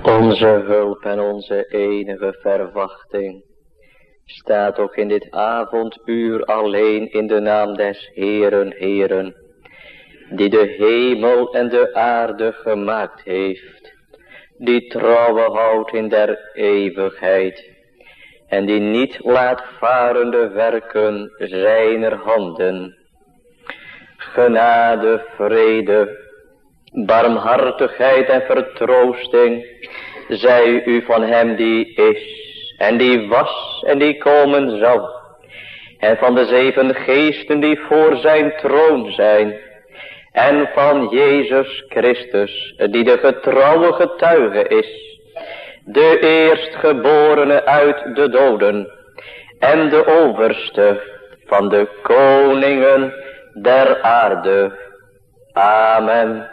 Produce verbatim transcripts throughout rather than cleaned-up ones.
Onze hulp en onze enige verwachting staat ook in dit avonduur alleen in de naam des Heeren, Heeren, die de hemel en de aarde gemaakt heeft, die trouwe houdt in der eeuwigheid en die niet laat varen de werken zijner handen. Genade, vrede, barmhartigheid en vertroosting zij u van hem die is en die was en die komen zal, en van de zeven geesten die voor zijn troon zijn, en van Jezus Christus die de getrouwe getuige is, de eerstgeborene uit de doden en de overste van de koningen der aarde. Amen.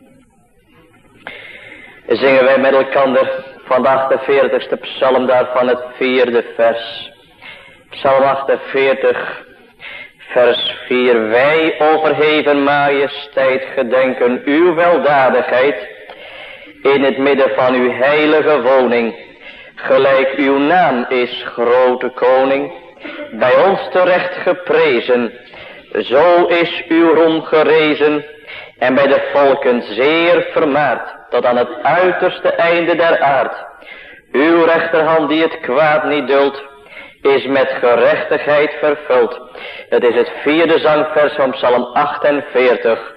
Zingen wij met elkander van de achtenveertigste psalm daarvan het vierde vers. Psalm achtenveertig vers vier. Wij overheven majesteit gedenken uw weldadigheid in het midden van uw heilige woning. Gelijk uw naam is, grote koning, bij ons terecht geprezen. Zo is uw roem gerezen en bij de volken zeer vermaard tot aan het uiterste einde der aard. Uw rechterhand die het kwaad niet duldt, is met gerechtigheid vervuld. Het is het vierde zangvers van Psalm achtenveertig.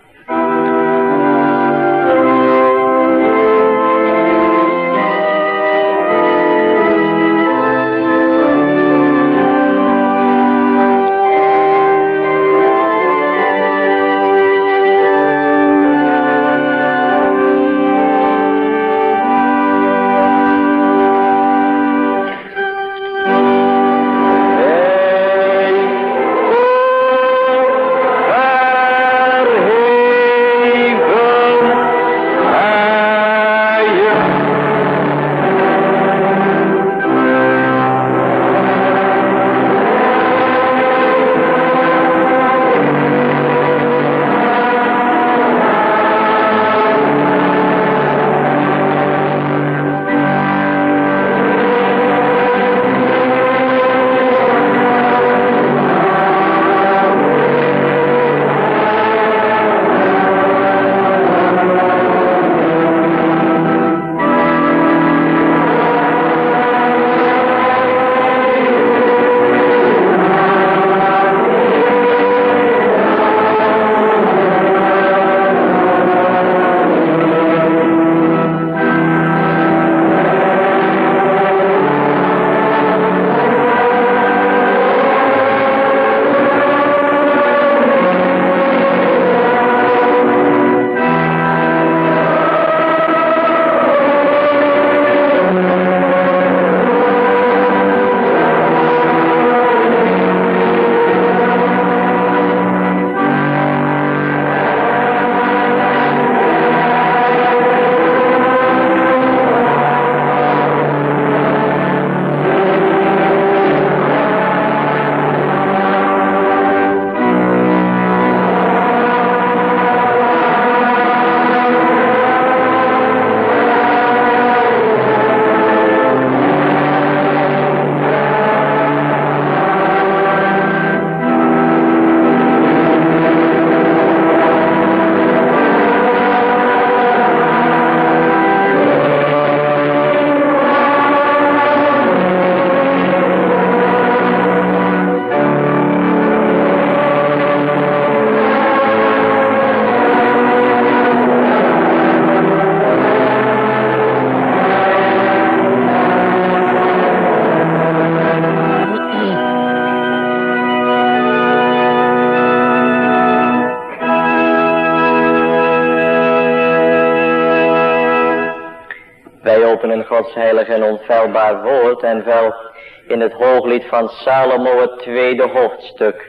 Gods heilig en onfeilbaar woord en wel in het hooglied van Salomo het tweede hoofdstuk.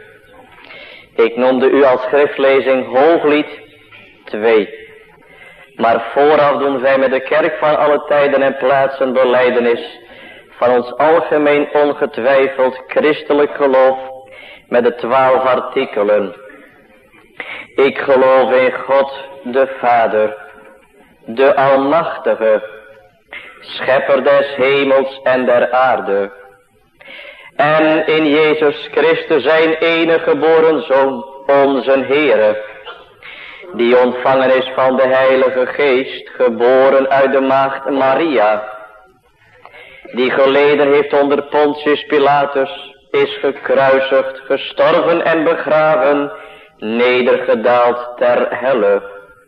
Ik noemde u als schriftlezing hooglied twee. Maar vooraf doen wij met de kerk van alle tijden en plaatsen belijdenis van ons algemeen ongetwijfeld christelijk geloof met de twaalf artikelen. Ik geloof in God de Vader, de Almachtige, schepper des hemels en der aarde. En in Jezus Christus zijn enige geboren Zoon, onze Heere, die ontvangen is van de Heilige Geest, geboren uit de maagd Maria, die geleden heeft onder Pontius Pilatus, is gekruisigd, gestorven en begraven, nedergedaald ter helle.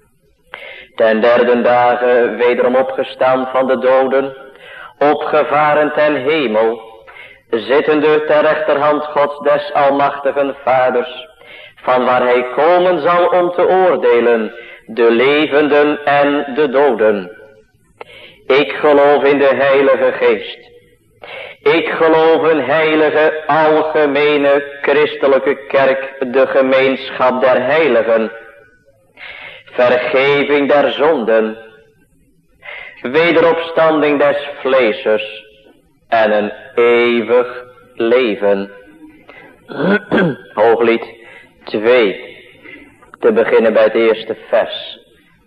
Ten derde dagen wederom opgestaan van de doden, opgevaren ten hemel, zittende ter rechterhand Gods des almachtigen Vaders, van waar hij komen zal om te oordelen de levenden en de doden. Ik geloof in de Heilige Geest. Ik geloof een heilige, algemene, christelijke kerk, de gemeenschap der heiligen, vergeving der zonden, wederopstanding des vleeses en een eeuwig leven. Hooglied twee, te beginnen bij het eerste vers.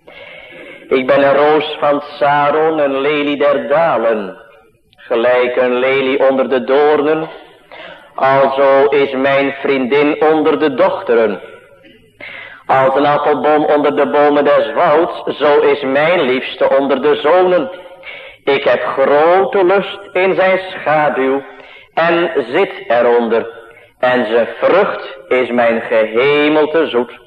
Ik ben een roos van Saron, een lelie der dalen, gelijk een lelie onder de doornen, alzo is mijn vriendin onder de dochteren. Als een appelboom onder de bomen des wouds, zo is mijn liefste onder de zonen. Ik heb grote lust in zijn schaduw en zit eronder, en zijn vrucht is mijn gehemelte zoet.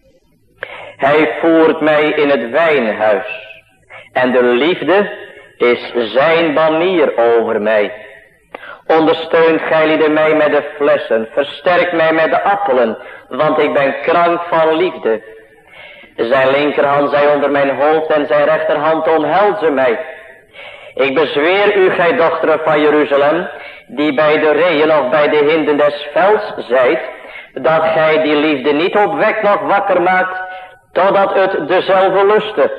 Hij voert mij in het wijnhuis, en de liefde is zijn banier over mij. Ondersteunt gijlieden mij met de flessen, versterkt mij met de appelen, want ik ben krank van liefde. Zijn linkerhand zij onder mijn hoofd en zijn rechterhand omhelzen mij. Ik bezweer u, gij dochteren van Jeruzalem, die bij de reeën of bij de hinden des velds zijt, dat gij die liefde niet opwekt nog wakker maakt, totdat het dezelfde luste.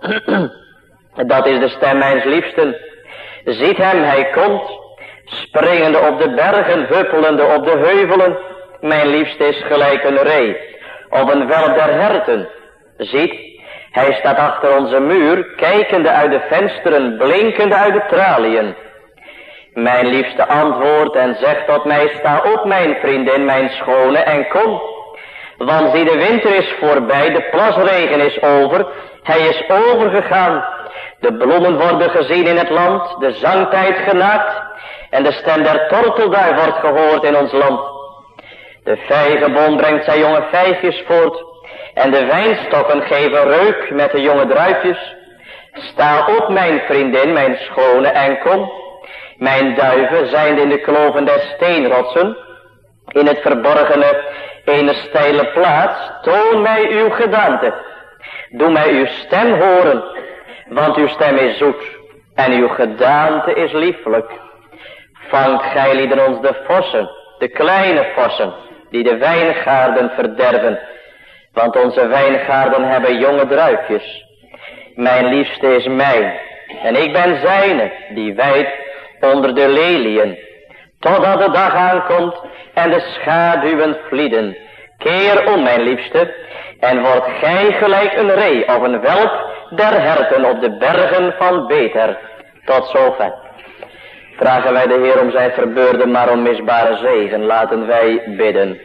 Dat is de stem mijns liefsten. Ziet hem, hij komt, springende op de bergen, huppelende op de heuvelen. Mijn liefste is gelijk een ree, op een welp der herten. Ziet, hij staat achter onze muur, kijkende uit de vensteren, blinkende uit de traliën. Mijn liefste antwoordt en zegt tot mij, sta op mijn vriendin, mijn schone, en kom. Want zie, de winter is voorbij, de plasregen is over, hij is overgegaan. De bloemen worden gezien in het land, de zangtijd genaakt, en de stem der tortelduif wordt gehoord in ons land. De vijgenboom brengt zijn jonge vijgjes voort, en de wijnstokken geven reuk met de jonge druifjes. Sta op mijn vriendin, mijn schone, en kom. Mijn duiven zijn in de kloven des steenrotsen, in het verborgene ene steile plaats. Toon mij uw gedaante, doe mij uw stem horen, want uw stem is zoet en uw gedaante is lieflijk. Vangt gijlieden ons de vossen, de kleine vossen, die de wijngaarden verderven, want onze wijngaarden hebben jonge druifjes. Mijn liefste is mijn, en ik ben zijne, die wijdt onder de leliën, totdat de dag aankomt en de schaduwen vlieden. Keer om, mijn liefste, en word gij gelijk een ree of een welp der herten op de bergen van Beter. Tot zover. Vragen wij de Heer om zijn verbeurde maar onmisbare zegen. Laten wij bidden.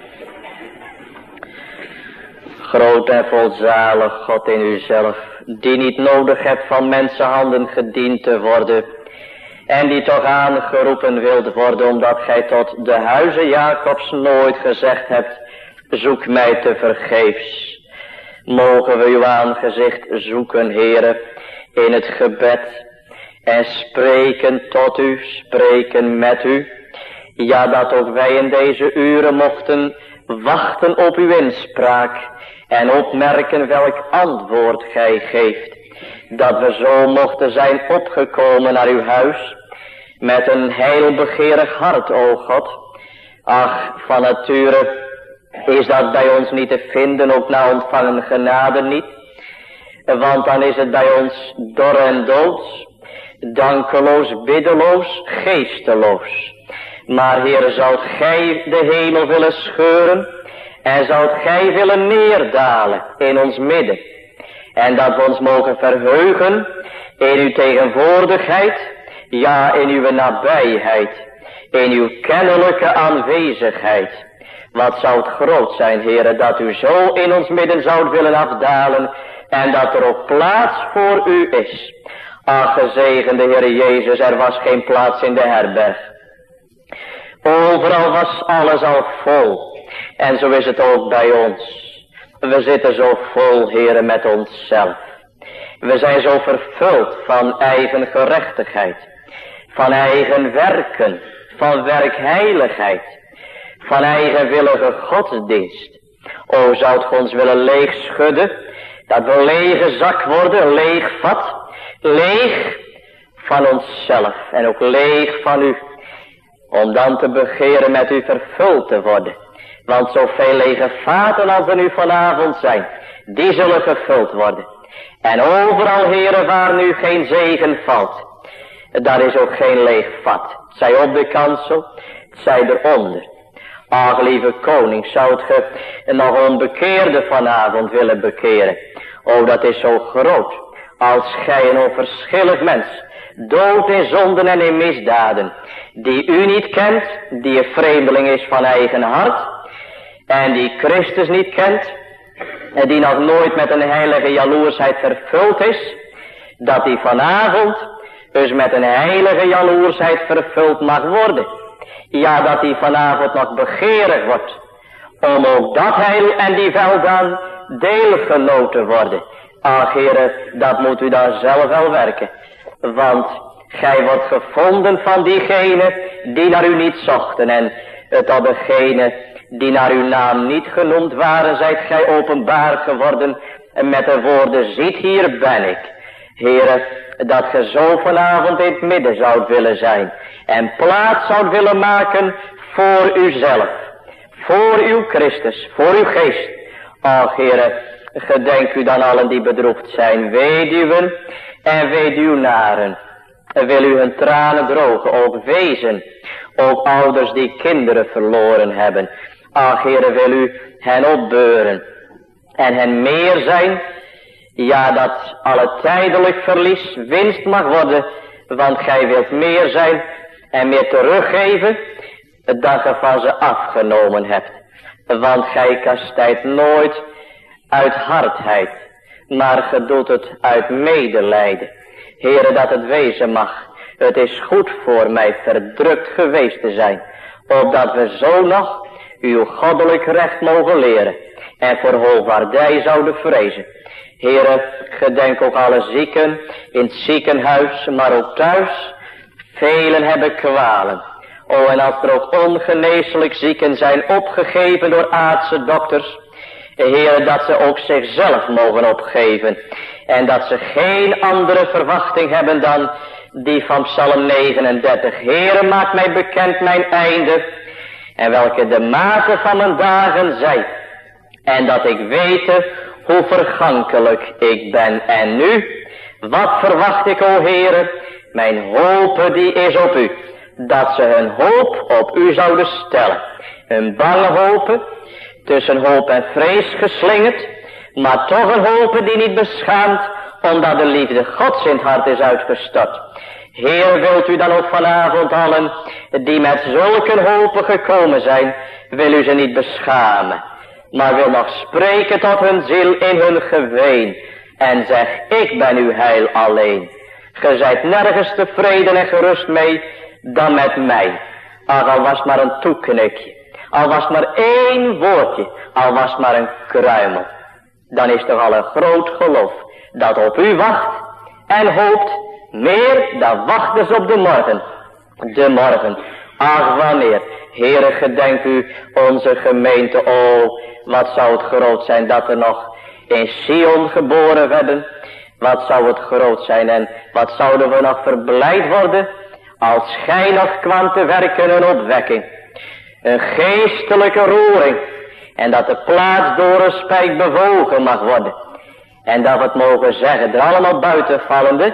Groot en volzalig God in uzelf, die niet nodig hebt van mensenhanden gediend te worden, en die toch aangeroepen wilt worden, omdat gij tot de huizen Jacobs nooit gezegd hebt, zoek mij te vergeefs. Mogen we uw aangezicht zoeken, Heere, in het gebed, en spreken tot u, spreken met u. Ja, dat ook wij in deze uren mochten wachten op uw inspraak, en opmerken welk antwoord gij geeft. Dat we zo mochten zijn opgekomen naar uw huis, met een heilbegeerig hart, o God. Ach, van nature is dat bij ons niet te vinden, ook na ontvangen genade niet. Want dan is het bij ons dor en doods, dankeloos, biddeloos, geesteloos. Maar Heere, zoudt gij de hemel willen scheuren, en zoudt gij willen neerdalen in ons midden, En dat we ons mogen verheugen in uw tegenwoordigheid, ja in uw nabijheid, in uw kennelijke aanwezigheid. Wat zou het groot zijn, Heere, dat u zo in ons midden zoudt willen afdalen en dat er ook plaats voor u is. Ach, gezegende Heere Jezus, er was geen plaats in de herberg. Overal was alles al vol. En zo is het ook bij ons. We zitten zo vol, Heere, met onszelf. We zijn zo vervuld van eigen gerechtigheid, van eigen werken, van werkheiligheid, van eigenwillige godsdienst. O, zou het ons willen leeg schudden, dat we lege zak worden, leeg vat, leeg van onszelf en ook leeg van u, om dan te begeren met u vervuld te worden. Want zoveel lege vaten als er nu vanavond zijn, die zullen gevuld worden. En overal, Heere, waar nu geen zegen valt, daar is ook geen leeg vat. Het zij op de kansel, het zij eronder. Ach, lieve koning, zou het ge nog onbekeerde vanavond willen bekeren? O, dat is zo groot, als gij een onverschillig mens, dood in zonden en in misdaden, die u niet kent, die een vreemdeling is van eigen hart, en die Christus niet kent, en die nog nooit met een heilige jaloersheid vervuld is, dat die vanavond dus met een heilige jaloersheid vervuld mag worden. Ja, dat die vanavond nog begeerig wordt, om ook dat heil en die weldaad deelgenoot te worden. Ach, Heere, dat moet u daar zelf wel werken, want gij wordt gevonden van diegenen die naar u niet zochten, en het al degenen die naar uw naam niet genoemd waren, zijt gij openbaar geworden en met de woorden, ziet, hier ben ik. Heere, dat ge zo vanavond in het midden zoudt willen zijn en plaats zoudt willen maken voor uzelf, voor uw Christus, voor uw geest. Ach, Heere, gedenk u dan allen die bedroefd zijn, weduwen en weduwnaren. Wil u hun tranen drogen, ook wezen, ook ouders die kinderen verloren hebben. Ach, Heere, wil u hen opbeuren en hen meer zijn, ja, dat alle tijdelijk verlies winst mag worden, want gij wilt meer zijn en meer teruggeven dan ge van ze afgenomen hebt. Want gij kastijdt nooit uit hardheid, maar ge doet het uit medelijden. Heere, dat het wezen mag, het is goed voor mij verdrukt geweest te zijn, opdat we zo nog uw goddelijk recht mogen leren en voor hoogwaardij zouden vrezen. Heere, gedenk ook alle zieken in het ziekenhuis, maar ook thuis. Velen hebben kwalen. O, en als er ook ongeneeslijk zieken zijn opgegeven door aardse dokters, Heere, dat ze ook zichzelf mogen opgeven. En dat ze geen andere verwachting hebben dan die van Psalm negenendertig. Heere, maak mij bekend mijn einde en welke de mate van mijn dagen zijn. En dat ik weet hoe vergankelijk ik ben. En nu, wat verwacht ik, o Heere? Mijn hoop die is op u. Dat ze hun hoop op u zouden stellen. Hun bange hopen, tussen hoop en vrees geslingerd, maar toch een hoop die niet beschaamt, omdat de liefde Gods in het hart is uitgestort. Heer, wilt u dan ook vanavond allen, die met zulke hopen gekomen zijn, wil u ze niet beschamen, maar wil nog spreken tot hun ziel in hun geween, en zeg, ik ben uw heil alleen. Ge zijt nergens tevreden en gerust mee, dan met mij. Ach, al was maar een toeknikje, al was maar één woordje, al was maar een kruimel, dan is toch al een groot geloof, dat op u wacht en hoopt, meer dan wacht dus op de morgen. De morgen, ach wanneer, Heere, gedenk u onze gemeente, o, wat zou het groot zijn dat er nog in Sion geboren werden. Wat zou het groot zijn en wat zouden we nog verblijd worden, als gij nog kwam te werken een opwekking, een geestelijke roering, en dat de plaats door een spijk bewogen mag worden. En dat we het mogen zeggen, er allemaal buitenvallende,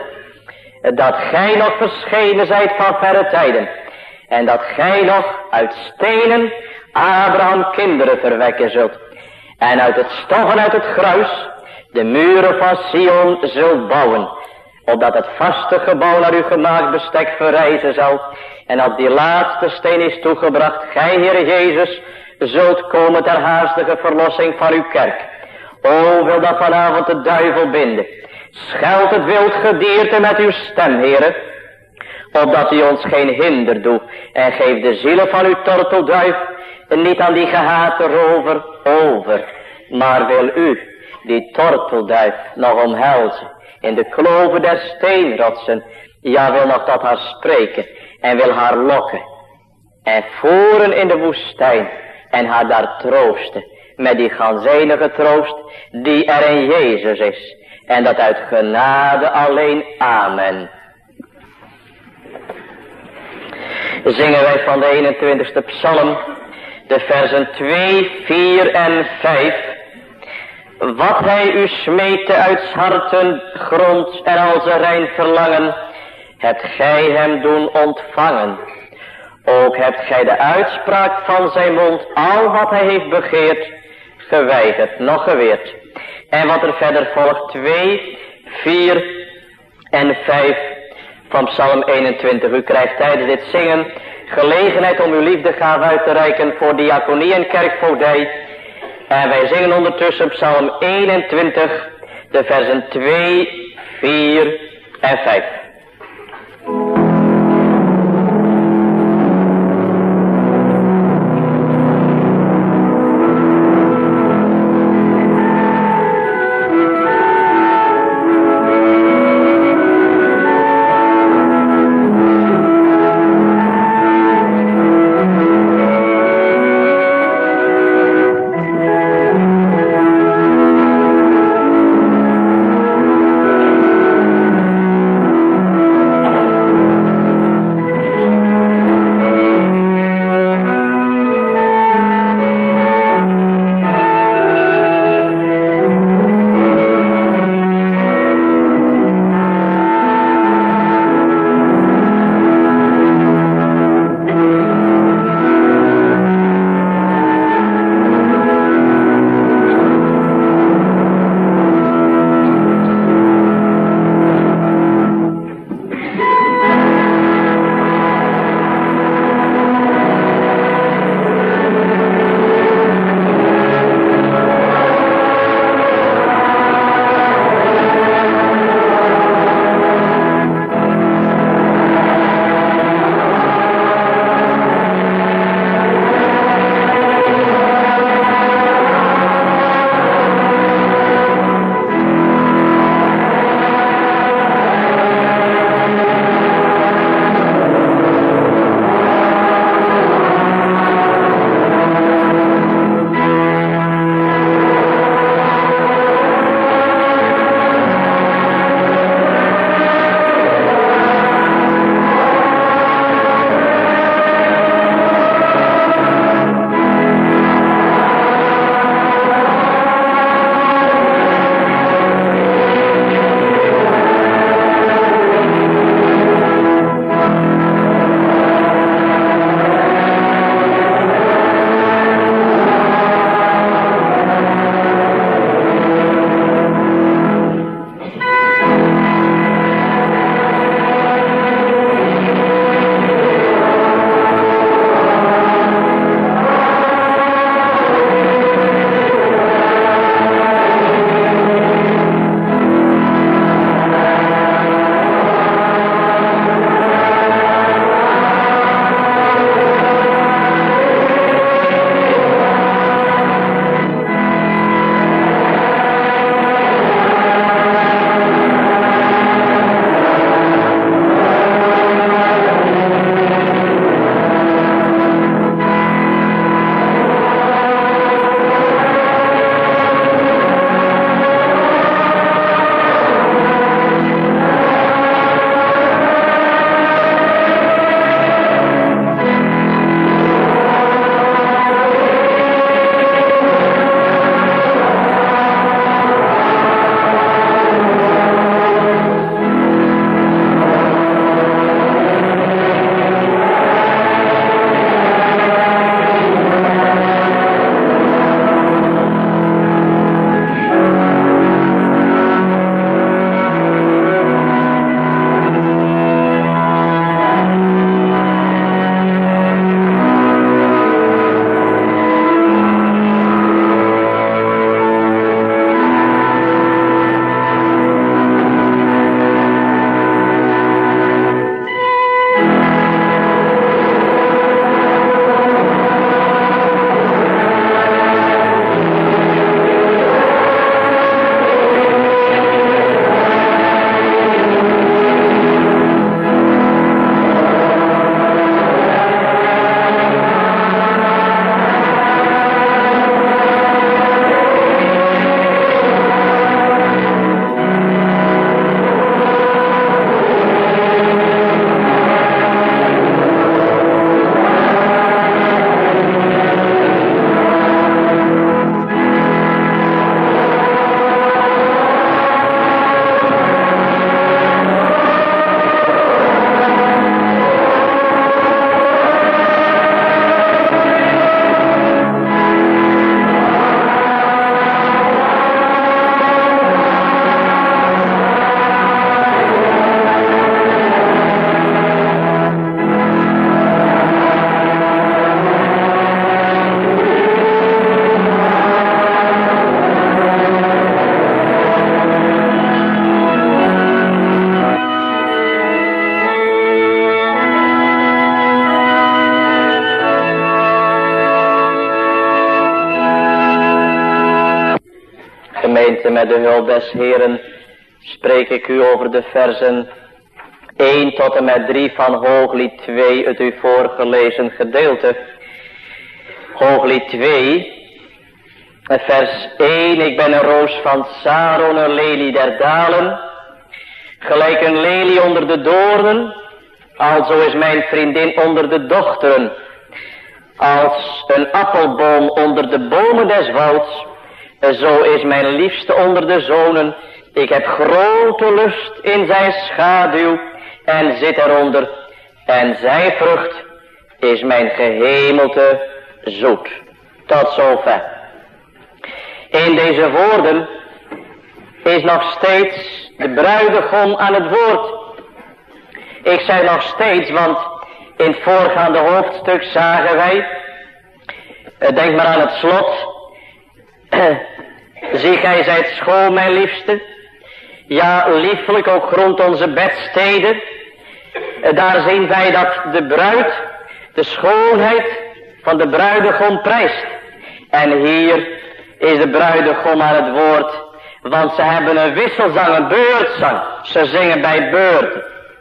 dat gij nog verschenen zijt van verre tijden. En dat gij nog uit stenen Abraham kinderen verwekken zult. En uit het stof en uit het gruis de muren van Sion zult bouwen, opdat het vaste gebouw naar uw gemaakt bestek verrijzen zal. En als die laatste steen is toegebracht, gij, Heer Jezus, zult komen ter haastige verlossing van uw kerk. O, wil dat vanavond de duivel binden. Scheld het wild gedierte met uw stem, Heere, opdat u ons geen hinder doet. En geef de zielen van uw tortelduif niet aan die gehate rover over. Maar wil u die tortelduif nog omhelzen in de kloven der steenrotsen. Ja, wil nog tot haar spreken en wil haar lokken en voeren in de woestijn en haar daar troosten met die ganzenige troost die er in Jezus is. En dat uit genade alleen. Amen. Zingen wij van de eenentwintigste psalm, de versen twee, vier en vijf. Wat hij u smeekte uit 's harten grond en al zijn rein verlangen, hebt gij hem doen ontvangen. Ook hebt gij de uitspraak van zijn mond, al wat hij heeft begeerd, geweigerd, nog geweerd. En wat er verder volgt, twee, vier en vijf van psalm eenentwintig. U krijgt tijdens dit zingen gelegenheid om uw liefdegaaf uit te reiken voor diaconie en kerkvoogdij. En wij zingen ondertussen psalm eenentwintig, de versen twee, vier en vijf. gemeente, met de hulp des Heeren spreek ik u over de versen één tot en met drie van Hooglied twee, het u voorgelezen gedeelte. Hooglied twee, vers één. Ik ben een roos van Saron, een lelie der dalen, gelijk een lelie onder de doornen, alzo is mijn vriendin onder de dochteren, als een appelboom onder de bomen des wouds, zo is mijn liefste onder de zonen. Ik heb grote lust in zijn schaduw en zit eronder, en zijn vrucht is mijn gehemelte zoet. Tot zover. In deze woorden is nog steeds de bruidegom aan het woord. Ik zeg nog steeds, want in het voorgaande hoofdstuk zagen wij, denk maar aan het slot, zie gij zijt schoon, mijn liefste, ja lieflijk ook rond onze bedsteden. Daar zien wij dat de bruid de schoonheid van de bruidegom prijst. En hier is de bruidegom aan het woord, want ze hebben een wisselzang, een beurtzang. Ze zingen bij beurten.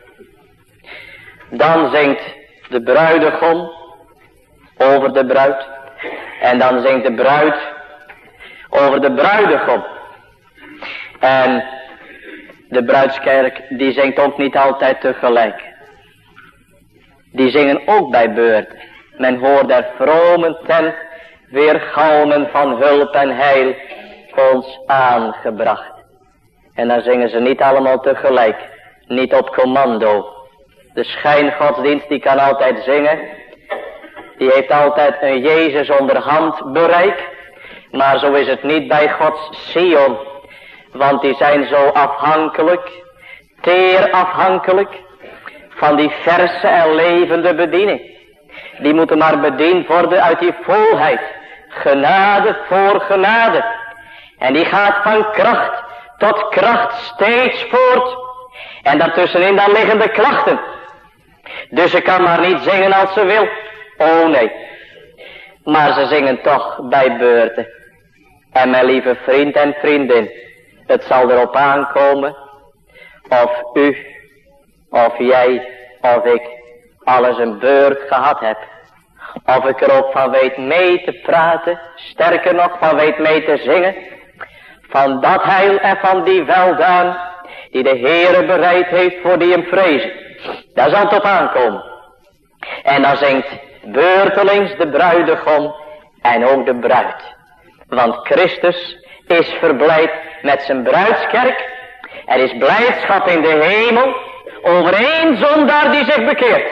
Dan zingt de bruidegom over de bruid. En dan zingt de bruid over de bruidegom. En de bruidskerk die zingt ook niet altijd tegelijk. Die zingen ook bij beurten. Men hoort der vrome tent weergalmen van hulp en heil ons aangebracht. En dan zingen ze niet allemaal tegelijk. Niet op commando. De schijngodsdienst die kan altijd zingen. Die heeft altijd een Jezus onder handbereik. Maar zo is het niet bij Gods Sion. Want die zijn zo afhankelijk, teer afhankelijk van die verse en levende bediening. Die moeten maar bediend worden uit die volheid. Genade voor genade. En die gaat van kracht tot kracht steeds voort. En daartussenin dan liggen de klachten. Dus ze kan maar niet zingen als ze wil. Oh nee. Maar ze zingen toch bij beurten. En mijn lieve vriend en vriendin, het zal erop aankomen of u, of jij, of ik alles een beurt gehad heb. Of ik er ook van weet mee te praten, sterker nog van weet mee te zingen. Van dat heil en van die weldaan die de Heere bereid heeft voor die hem vrezen. Daar zal het op aankomen. En dan zingt beurtelings de bruidegom en ook de bruid. Want Christus is verblijd met zijn bruidskerk. Er is blijdschap in de hemel over één zondaar die zich bekeert.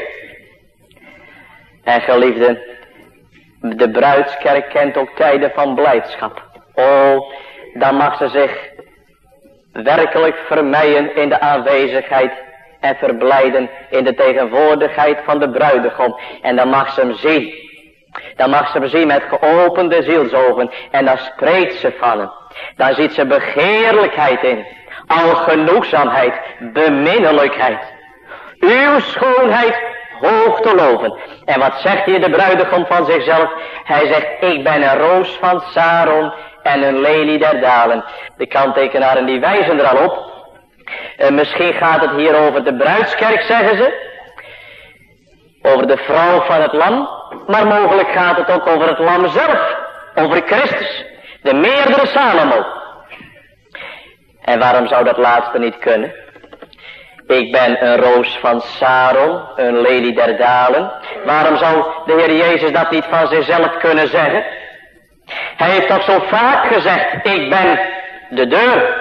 En geliefden, de bruidskerk kent ook tijden van blijdschap. Oh, dan mag ze zich werkelijk vermeien in de aanwezigheid en verblijden in de tegenwoordigheid van de bruidegom. En dan mag ze hem zien. Dan mag ze hem zien met geopende zielsogen. En dan spreekt ze van hem. Dan ziet ze begeerlijkheid in. Algenoegzaamheid, beminnelijkheid. Uw schoonheid hoog te loven. En wat zegt hier de bruidegom van zichzelf? Hij zegt, ik ben een roos van Saron en een lelie der dalen. De kanttekenaren die wijzen er al op. Uh, misschien gaat het hier over de bruidskerk, zeggen ze. Over de vrouw van het lam. Maar mogelijk gaat het ook over het lam zelf. Over Christus. De meerdere Salomo. En waarom zou dat laatste niet kunnen? Ik ben een roos van Saron, een lelie der dalen. Waarom zou de Heer Jezus dat niet van zichzelf kunnen zeggen? Hij heeft toch zo vaak gezegd, ik ben de deur.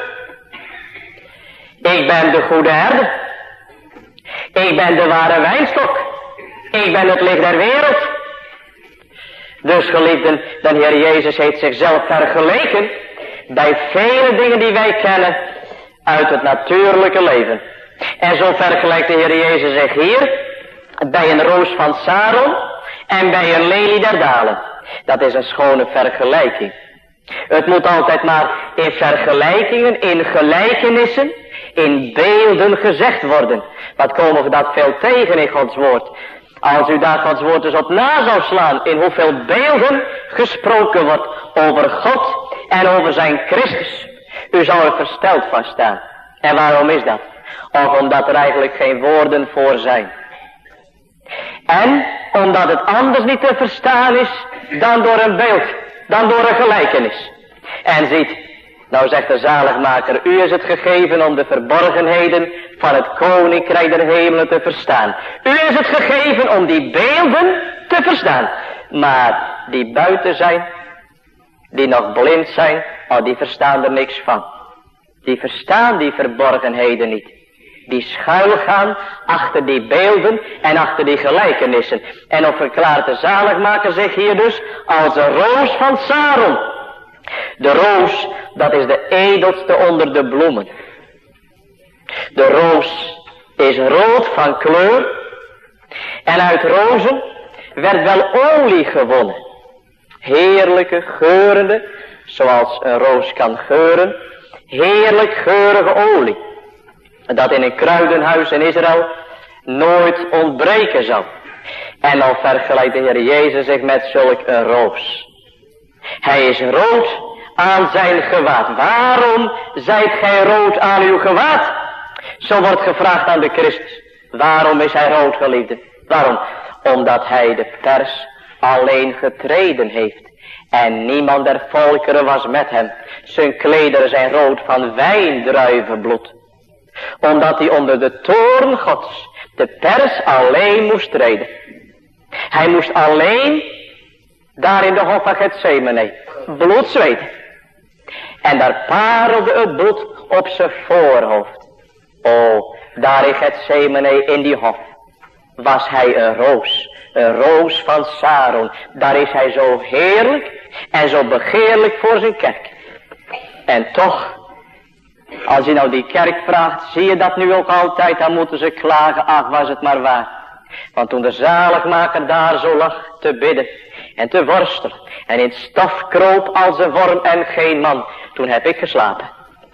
Ik ben de goede herde. Ik ben de ware wijnstok. Ik ben het licht der wereld. Dus geliefden, de Heer Jezus heeft zichzelf vergeleken bij vele dingen die wij kennen uit het natuurlijke leven. En zo vergelijkt de Heer Jezus zich hier bij een roos van Saron en bij een lelie der dalen. Dat is een schone vergelijking. Het moet altijd maar in vergelijkingen, in gelijkenissen, in beelden gezegd worden. Wat komen we dat veel tegen in Gods woord. Als u daar Gods woord dus op na zou slaan, in hoeveel beelden gesproken wordt over God en over zijn Christus. U zou er versteld van staan. En waarom is dat? Of omdat er eigenlijk geen woorden voor zijn. En omdat het anders niet te verstaan is dan door een beeld, dan door een gelijkenis. En ziet, nou zegt de zaligmaker, u is het gegeven om de verborgenheden van het koninkrijk der hemelen te verstaan. U is het gegeven om die beelden te verstaan. Maar die buiten zijn, die nog blind zijn, oh, die verstaan er niks van. Die verstaan die verborgenheden niet. Die schuilgaan achter die beelden en achter die gelijkenissen. En of verklaart de zaligmaker zich hier dus als de roos van Saron. De roos, dat is de edelste onder de bloemen. De roos is rood van kleur. En uit rozen werd wel olie gewonnen. Heerlijke, geurende, zoals een roos kan geuren. Heerlijk geurige olie. Dat in een kruidenhuis in Israël nooit ontbreken zal. En dan vergelijkt de Heer Jezus zich met zulk een roos. Hij is rood aan zijn gewaad. Waarom zijt gij rood aan uw gewaad? Zo wordt gevraagd aan de Christus. Waarom is hij rood, geliefde? Waarom? Omdat hij de pers alleen getreden heeft. En niemand der volkeren was met hem. Zijn klederen zijn rood van wijndruivenbloed. Omdat hij onder de toorn Gods de pers alleen moest treden. Hij moest alleen daar in de hof van Gethsemane bloed zweten. En daar parelde het bloed op zijn voorhoofd. O, daar in Gethsemane in die hof was hij een roos. Een roos van Saron. Daar is hij zo heerlijk en zo begeerlijk voor zijn kerk. En toch, als je nou die kerk vraagt, zie je dat nu ook altijd, dan moeten ze klagen, ach was het maar waar. Want toen de zaligmaker daar zo lag te bidden en te worstelen en in stof kroop als een worm en geen man, toen heb ik geslapen.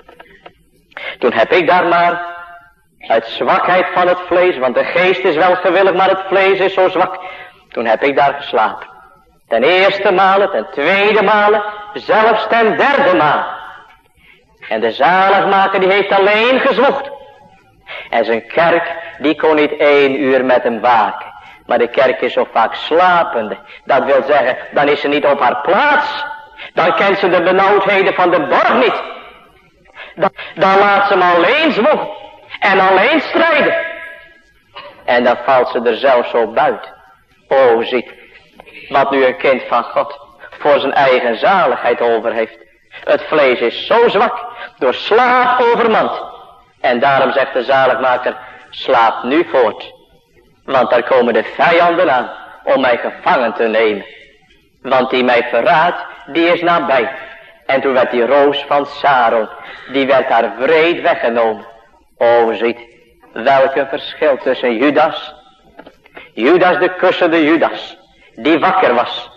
Toen heb ik daar maar uit zwakheid van het vlees, want de geest is wel gewillig, maar het vlees is zo zwak. Toen heb ik daar geslapen. Ten eerste male, ten tweede male, zelfs ten derde maal. En de zaligmaker die heeft alleen gezwoegd. En zijn kerk die kon niet één uur met hem waken. Maar de kerk is zo vaak slapende. Dat wil zeggen, dan is ze niet op haar plaats. Dan kent ze de benauwdheden van de borg niet. Dan, dan laat ze hem alleen zwoegen. En alleen strijden. En dan valt ze er zelf zo buiten. O, ziet. Wat nu een kind van God voor zijn eigen zaligheid over heeft. Het vlees is zo zwak, door slaap overmand. En daarom zegt de zaligmaker, slaap nu voort. Want daar komen de vijanden aan om mij gevangen te nemen. Want die mij verraadt, die is nabij. En toen werd die roos van Saron, die werd daar wreed weggenomen. O, ziet, welk een verschil tussen Judas, Judas de kussende Judas, die wakker was.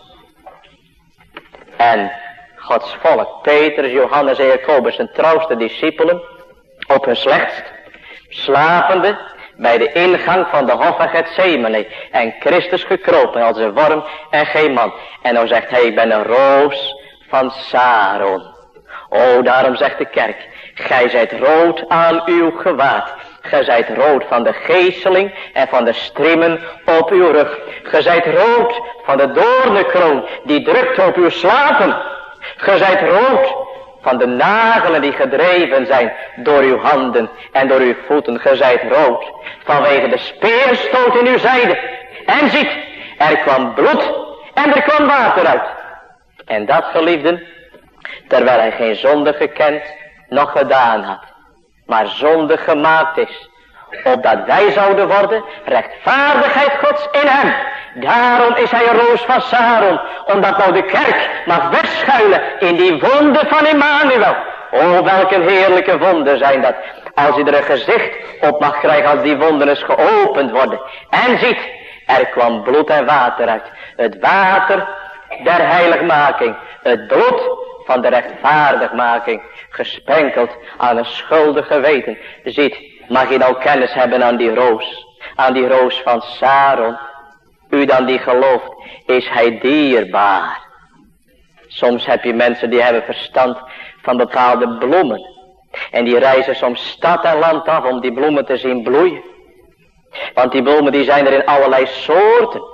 En Gods volk, Petrus, Johannes en Jacobus, zijn trouwste discipelen, op hun slechtst, slapende bij de ingang van de hof van Gethsemane. En Christus gekropen als een worm en geen man. En nou zegt hij, ik ben een roos van Saron. O, daarom zegt de kerk, gij zijt rood aan uw gewaad. Gij zijt rood van de geeseling en van de strimmen op uw rug. Gij zijt rood van de doornenkroon die drukt op uw slapen. Gij zijt rood van de nagelen die gedreven zijn door uw handen en door uw voeten. Gij zijt rood vanwege de speerstoot in uw zijde. En ziet, er kwam bloed en er kwam water uit. En dat, geliefden, terwijl hij geen zonde gekend, nog gedaan had. Maar zonde gemaakt is, opdat wij zouden worden rechtvaardigheid Gods in hem. Daarom is hij een roos van Saron, omdat nou de kerk mag wegschuilen in die wonden van Immanuel. O, welke heerlijke wonden zijn dat, als je er een gezicht op mag krijgen als die wonden eens geopend worden. En ziet, er kwam bloed en water uit. Het water der heiligmaking, het bloed van de rechtvaardigmaking, gesprenkeld aan een schuldig geweten. Ziet, mag je nou kennis hebben aan die roos, aan die roos van Saron. U dan die gelooft, is hij dierbaar. Soms heb je mensen die hebben verstand van bepaalde bloemen. En die reizen soms stad en land af om die bloemen te zien bloeien. Want die bloemen die zijn er in allerlei soorten.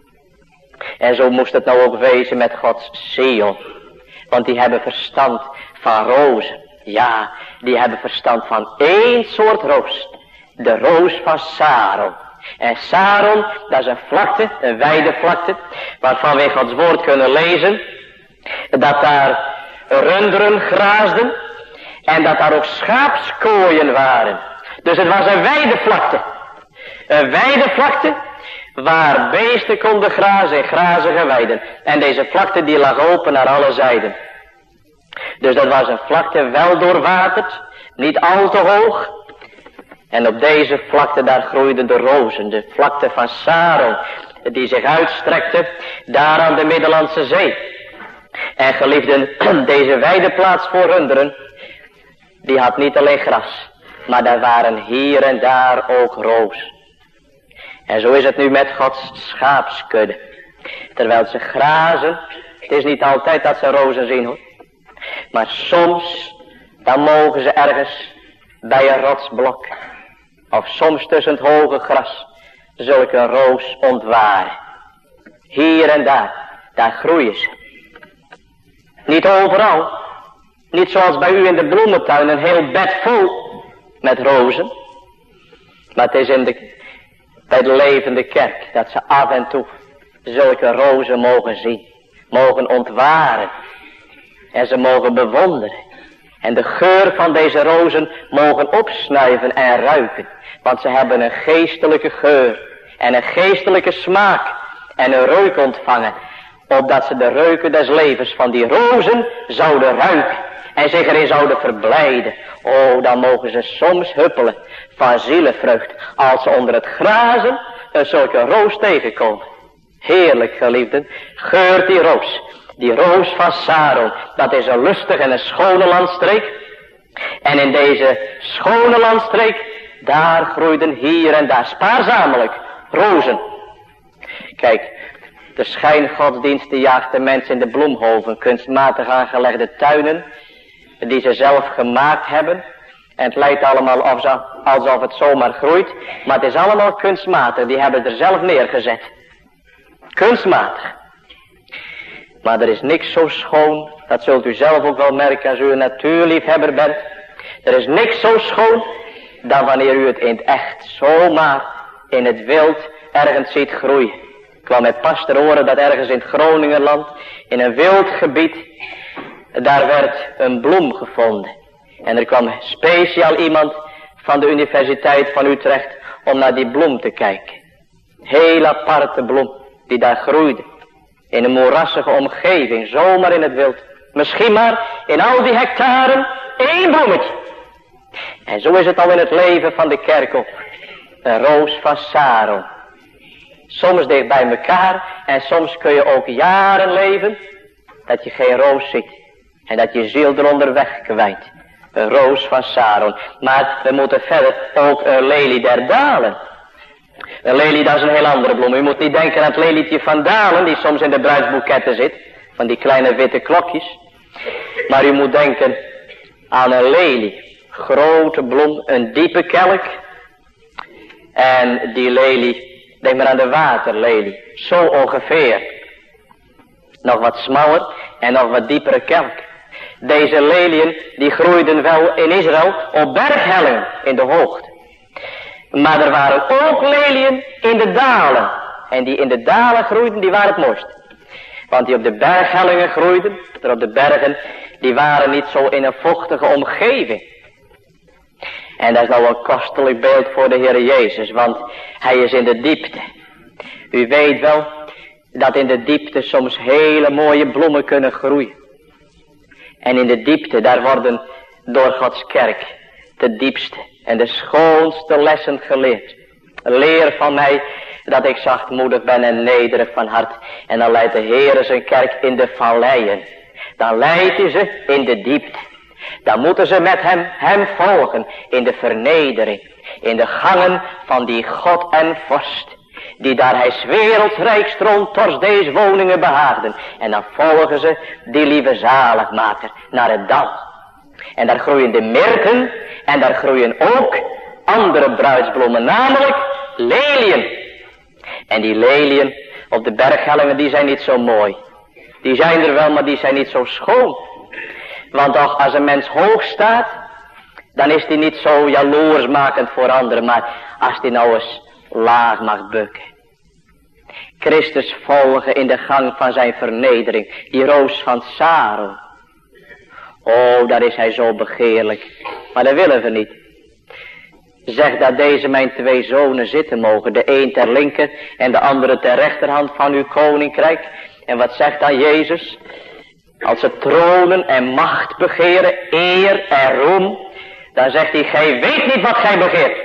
En zo moest het nou ook wezen met Gods Sion. Want die hebben verstand van rozen. Ja, die hebben verstand van één soort roos. De roos van Saron. En Saron, dat is een vlakte, een wijde vlakte, waarvan wij Gods woord kunnen lezen, dat daar runderen graasden en dat daar ook schaapskooien waren. Dus het was een wijde vlakte. Een wijde vlakte waar beesten konden grazen in grazige weiden. En deze vlakte die lag open naar alle zijden. Dus dat was een vlakte wel doorwaterd, niet al te hoog. En op deze vlakte daar groeiden de rozen, de vlakte van Saron, die zich uitstrekte daar aan de Middellandse Zee. En geliefden, deze wijde plaats voor runderen, die had niet alleen gras, maar daar waren hier en daar ook rozen. En zo is het nu met Gods schaapskudde. Terwijl ze grazen, het is niet altijd dat ze rozen zien hoor. Maar soms, dan mogen ze ergens bij een rotsblok, of soms tussen het hoge gras, zulke roos ontwaren. Hier en daar, daar groeien ze. Niet overal, niet zoals bij u in de bloementuin, een heel bed vol met rozen. Maar het is in de, bij de levende kerk dat ze af en toe zulke rozen mogen zien, mogen ontwaren. En ze mogen bewonderen. En de geur van deze rozen mogen opsnuiven en ruiken. Want ze hebben een geestelijke geur. En een geestelijke smaak. En een reuk ontvangen. Opdat ze de reuken des levens van die rozen zouden ruiken. En zich erin zouden verblijden. Oh, dan mogen ze soms huppelen van zielenvreugd. Als ze onder het grazen een zulke roos tegenkomen. Heerlijk geliefden. Geurt die roos. Die roos van Saron, dat is een lustige en een schone landstreek. En in deze schone landstreek, daar groeiden hier en daar spaarzamelijk rozen. Kijk, de schijngodsdienst die jaagt de mensen in de bloemhoven, kunstmatig aangelegde tuinen, die ze zelf gemaakt hebben. En het lijkt allemaal alsof het zomaar groeit, maar het is allemaal kunstmatig, die hebben er zelf neergezet. Kunstmatig. Maar er is niks zo schoon, dat zult u zelf ook wel merken als u een natuurliefhebber bent. Er is niks zo schoon, dan wanneer u het in het echt zomaar in het wild ergens ziet groeien. Ik kwam met pas ter oren dat ergens in het Groningenland, in een wild gebied, daar werd een bloem gevonden. En er kwam speciaal iemand van de Universiteit van Utrecht om naar die bloem te kijken. Heel aparte bloem, die daar groeide. In een moerassige omgeving, zomaar in het wild. Misschien maar in al die hectaren één bloemetje. En zo is het al in het leven van de kerk ook. Een roos van Saron. Soms dicht bij elkaar en soms kun je ook jaren leven dat je geen roos ziet. En dat je ziel eronder weg kwijt. Een roos van Saron. Maar we moeten verder ook een lelie der dalen. Een lelie, dat is een heel andere bloem. U moet niet denken aan het lelietje van Dalen, die soms in de bruidsboeketten zit. Van die kleine witte klokjes. Maar u moet denken aan een lelie. Grote bloem, een diepe kelk. En die lelie, denk maar aan de waterlelie. Zo ongeveer. Nog wat smaller en nog wat diepere kelk. Deze leliën, die groeiden wel in Israël op berghellingen in de hoogte. Maar er waren ook leliën in de dalen. En die in de dalen groeiden, die waren het mooist. Want die op de berghellingen groeiden, er op de bergen, die waren niet zo in een vochtige omgeving. En dat is nou een kostelijk beeld voor de Heer Jezus, want hij is in de diepte. U weet wel dat in de diepte soms hele mooie bloemen kunnen groeien. En in de diepte, daar worden door Gods kerk de diepste en de schoonste lessen geleerd. Leer van mij dat ik zachtmoedig ben en nederig van hart. En dan leidt de Heer zijn kerk in de valleien. Dan leidt hij ze in de diepte. Dan moeten ze met hem, hem volgen in de vernedering. In de gangen van die God en vorst. Die daar hij 's werelds rijkstrom tors deze woningen behaagden. En dan volgen ze die lieve zaligmaker naar het dal. En daar groeien de mirten en daar groeien ook andere bruidsbloemen, namelijk leliën. En die leliën op de berghellingen, die zijn niet zo mooi. Die zijn er wel, maar die zijn niet zo schoon. Want toch, als een mens hoog staat, dan is die niet zo jaloersmakend voor anderen. Maar als die nou eens laag mag bukken. Christus volgen in de gang van zijn vernedering. Die roos van Saron. Oh, daar is hij zo begeerlijk. Maar dat willen we niet. Zeg dat deze mijn twee zonen zitten mogen. De een ter linker en de andere ter rechterhand van uw koninkrijk. En wat zegt dan Jezus? Als ze tronen en macht begeren, eer en roem. Dan zegt hij, gij weet niet wat gij begeert.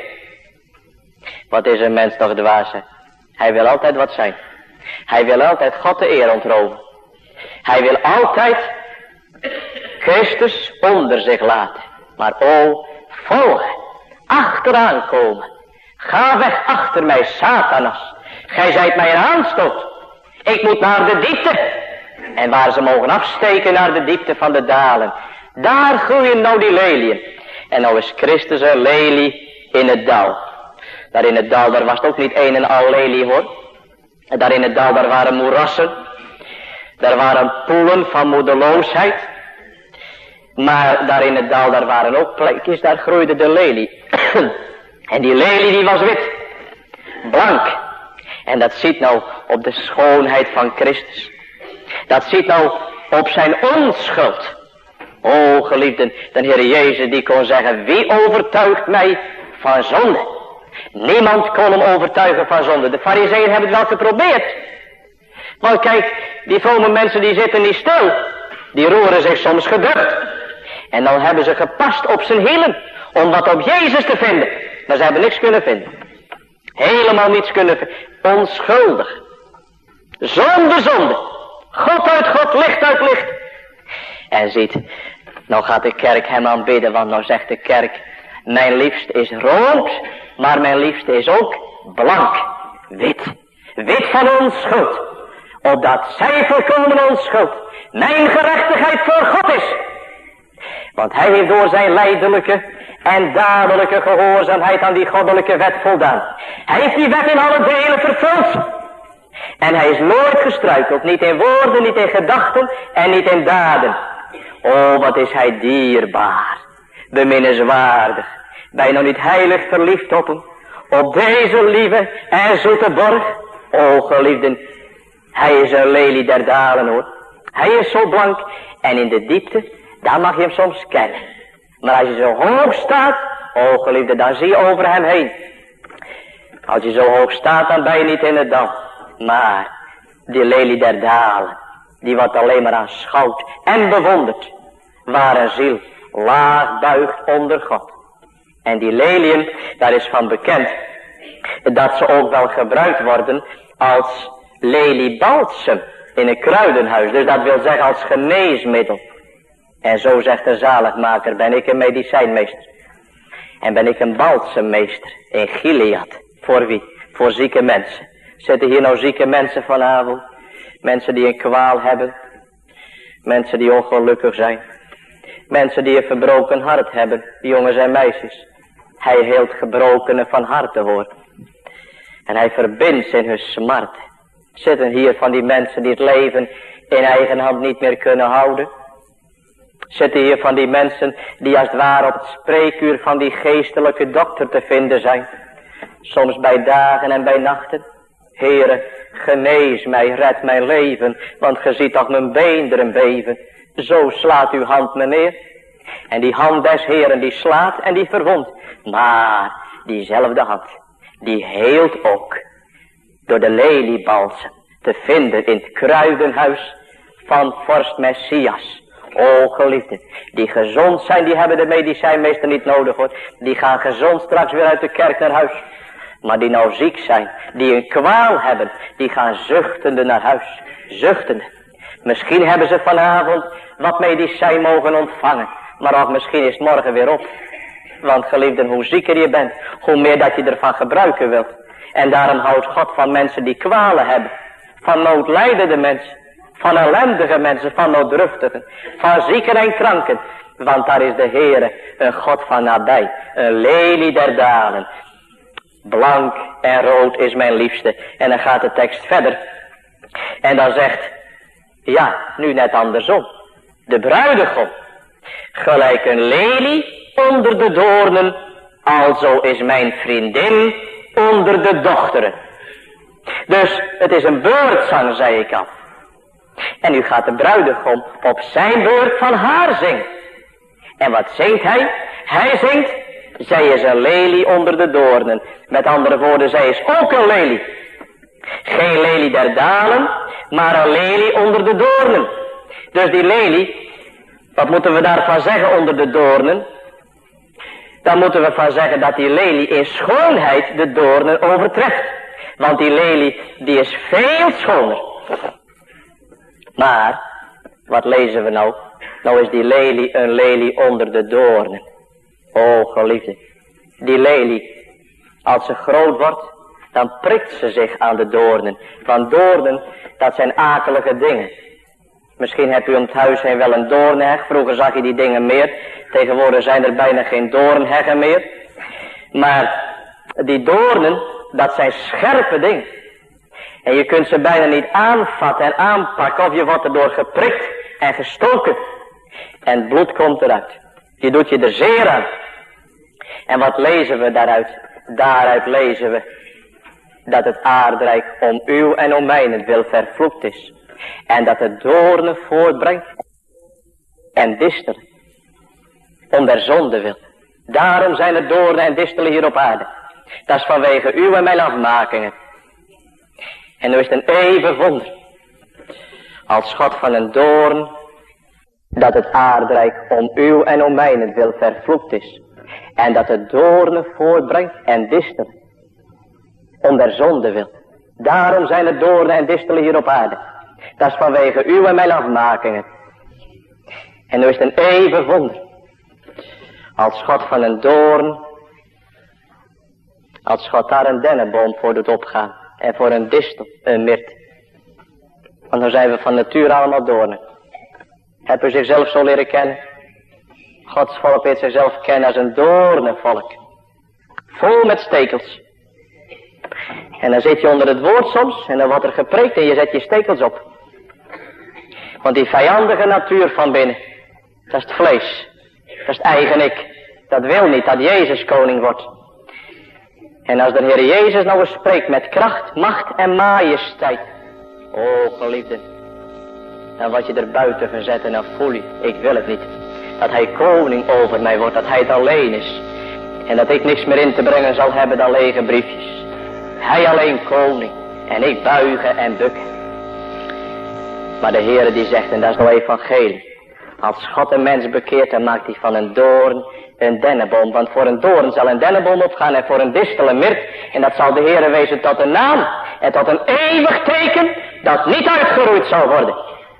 Wat is een mens toch dwaas? Hij wil altijd wat zijn. Hij wil altijd God de eer ontroven. Hij wil altijd Christus onder zich laten. Maar o, volgen. Achteraan komen. Ga weg achter mij, Satanas. Gij zijt mij een aanstoot. Ik moet naar de diepte. En waar ze mogen afsteken naar de diepte van de dalen. Daar groeien nou die leliën. En nou is Christus een lelie in het dal. Daar in het dal, daar was het ook niet een en al lelie hoor. En daar in het dal, daar waren moerassen. Daar waren poelen van moedeloosheid. Maar daar in het dal, daar waren ook plekjes, daar groeide de lelie. En die lelie die was wit. Blank. En dat ziet nou op de schoonheid van Christus. Dat ziet nou op zijn onschuld. O geliefden, de Heer Jezus die kon zeggen, wie overtuigt mij van zonde? Niemand kon hem overtuigen van zonde. De farizeeën hebben het wel geprobeerd. Maar kijk, die vrome mensen die zitten niet stil. Die roeren zich soms gedrukt. En dan hebben ze gepast op zijn hielen. Om wat op Jezus te vinden. Maar ze hebben niks kunnen vinden. Helemaal niets kunnen vinden. Onschuldig. Zonde, zonde. God uit God, licht uit licht. En ziet, nou gaat de kerk hem aanbidden. Want nou zegt de kerk, mijn liefste is rood. Maar mijn liefste is ook blank. Wit. Wit van onschuld. Opdat zij volkomen onschuld mijn gerechtigheid voor God is. Want hij heeft door zijn lijdelijke en dadelijke gehoorzaamheid aan die goddelijke wet voldaan. Hij heeft die wet in alle delen vervuld. En hij is nooit gestruikeld. Niet in woorden, niet in gedachten en niet in daden. O, wat is hij dierbaar. Beminnenswaardig. Bijna niet heilig verliefd op hem. Op deze lieve en zoete borg. O, geliefden. Hij is een lelie der dalen hoor. Hij is zo blank. En in de diepte, daar mag je hem soms kennen. Maar als je zo hoog staat, o geliefde, dan zie je over hem heen. Als je zo hoog staat, dan ben je niet in het dal. Maar die lelie der dalen, die wordt alleen maar aanschouwd en bewonderd. Waar een ziel laag buigt onder God. En die leliën, daar is van bekend dat ze ook wel gebruikt worden als leliebalsem in een kruidenhuis. Dus dat wil zeggen als geneesmiddel. En zo zegt de zaligmaker, ben ik een medicijnmeester. En ben ik een balsemmeester in Gilead. Voor wie? Voor zieke mensen. Zitten hier nou zieke mensen vanavond? Mensen die een kwaal hebben. Mensen die ongelukkig zijn. Mensen die een verbroken hart hebben. Jongens en meisjes. Hij heelt gebrokenen van harte hoor. En hij verbindt ze in hun smart. Zitten hier van die mensen die het leven in eigen hand niet meer kunnen houden. Zitten hier van die mensen die als het ware op het spreekuur van die geestelijke dokter te vinden zijn. Soms bij dagen en bij nachten. Heere, genees mij, red mijn leven, want ge ziet toch mijn beenderen beven. Zo slaat uw hand me neer. En die hand des Heeren die slaat en die verwondt. Maar diezelfde hand, die heelt ook. Door de leliebalsem te vinden in het kruidenhuis van vorst Messias. O geliefden, die gezond zijn, die hebben de medicijnmeester niet nodig hoor. Die gaan gezond straks weer uit de kerk naar huis. Maar die nou ziek zijn, die een kwaal hebben, die gaan zuchtende naar huis. Zuchtende. Misschien hebben ze vanavond wat medicijn mogen ontvangen. Maar of misschien is het morgen weer op. Want geliefden, hoe zieker je bent, hoe meer dat je ervan gebruiken wilt. En daarom houdt God van mensen die kwalen hebben. Van noodlijdende mensen. van ellendige mensen, van nooddruftigen, van zieken en kranken. Want daar is de Heere, een God van nabij, een lelie der dalen. Blank en rood is mijn liefste. En dan gaat de tekst verder. En dan zegt, ja, nu net andersom. De bruidegom, gelijk een lelie onder de doornen, alzo is mijn vriendin onder de dochteren. Dus het is een beurtzang, zei ik al. En nu gaat de bruidegom op zijn beurt van haar zingen. En wat zingt hij? Hij zingt, zij is een lelie onder de doornen. Met andere woorden, zij is ook een lelie. Geen lelie der dalen, maar een lelie onder de doornen. Dus die lelie, wat moeten we daarvan zeggen onder de doornen? Dan moeten we van zeggen dat die lelie in schoonheid de doornen overtreft. Want die lelie, die is veel schoner. Maar, wat lezen we nou? Nou is die lelie een lelie onder de doornen. O geliefde, die lelie, als ze groot wordt, dan prikt ze zich aan de doornen. Want doornen, dat zijn akelige dingen. Misschien hebt u om het huis heen wel een doornheg. Vroeger zag je die dingen meer. Tegenwoordig zijn er bijna geen doornheggen meer. Maar die doornen, dat zijn scherpe dingen. En je kunt ze bijna niet aanvatten en aanpakken, of je wordt erdoor geprikt en gestoken. En het bloed komt eruit. Je doet je er zeer aan. En wat lezen we daaruit? Daaruit lezen we dat het aardrijk om uw en om mijnentwil vervloekt is. En dat het doornen voortbrengt en distelen. Om der zonde wil. Daarom zijn er doornen en distelen hier op aarde. Dat is vanwege uw en mijn afmakingen. En nu is het een even wonder. Als God van een doorn, dat het aardrijk om uw en om mijnentwil vervloekt is. En dat het doornen voortbrengt en distelen. Om der zonde wil. Daarom zijn er doornen en distelen hier op aarde. Dat is vanwege uw en mijn afmakingen. En nu is het een even wonder. Als God van een doorn, als God daar een dennenboom voor doet opgaan. En voor een distel, een mirt. Want dan zijn we van nature allemaal doornen. Heb u zichzelf zo leren kennen? Gods volk weet zichzelf kennen als een doornenvolk. Vol met stekels. En dan zit je onder het woord soms. En dan wordt er gepreekt en je zet je stekels op. Want die vijandige natuur van binnen. Dat is het vlees. Dat is het eigen ik. Dat wil niet dat Jezus koning wordt. En als de Heer Jezus nou eens spreekt met kracht, macht en majesteit. O geliefde. Dan word je er buiten gezet en dan voel je, ik wil het niet. Dat hij koning over mij wordt, dat hij het alleen is. En dat ik niks meer in te brengen zal hebben dan lege briefjes. Hij alleen koning. En ik buigen en bukken. Maar de Heer die zegt, en dat is nou evangelie. Als God een mens bekeert, dan maakt hij van een doorn een dennenboom. Want voor een doorn zal een dennenboom opgaan en voor een distel een mirt. En dat zal de Heer wezen tot een naam. En tot een eeuwig teken dat niet uitgeroeid zal worden.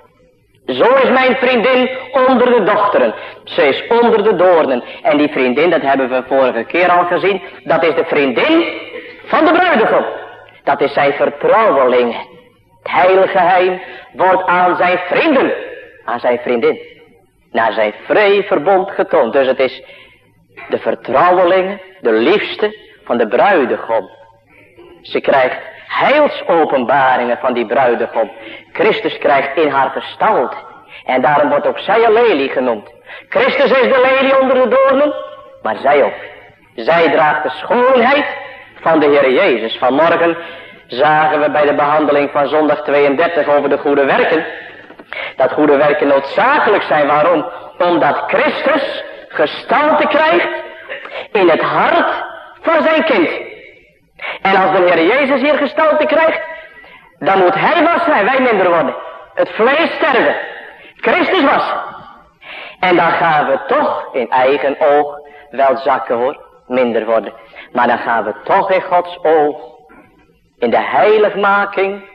Zo is mijn vriendin onder de dochteren. Ze is onder de doornen. En die vriendin, dat hebben we vorige keer al gezien. Dat is de vriendin van de bruidegom. Dat is zijn vertrouweling. Het heilige geheim wordt aan zijn vrienden, aan zijn vriendin, naar zijn vrij verbond getoond. Dus het is de vertrouweling, de liefste van de bruidegom. Ze krijgt heilsopenbaringen van die bruidegom. Christus krijgt in haar gestalte. En daarom wordt ook zij een lelie genoemd. Christus is de lelie onder de doornen, maar zij ook. Zij draagt de schoonheid van de Heer Jezus. Vanmorgen zagen we bij de behandeling van zondag tweeëndertig over de goede werken. Dat goede werken noodzakelijk zijn. Waarom? Omdat Christus gestalte krijgt in het hart van zijn kind. En als de Heer Jezus hier gestalte krijgt, dan moet hij wassen en wij minder worden. Het vlees sterven. Christus wassen. En dan gaan we toch in eigen oog wel zakken hoor, minder worden. Maar dan gaan we toch in Gods oog, in de heiligmaking,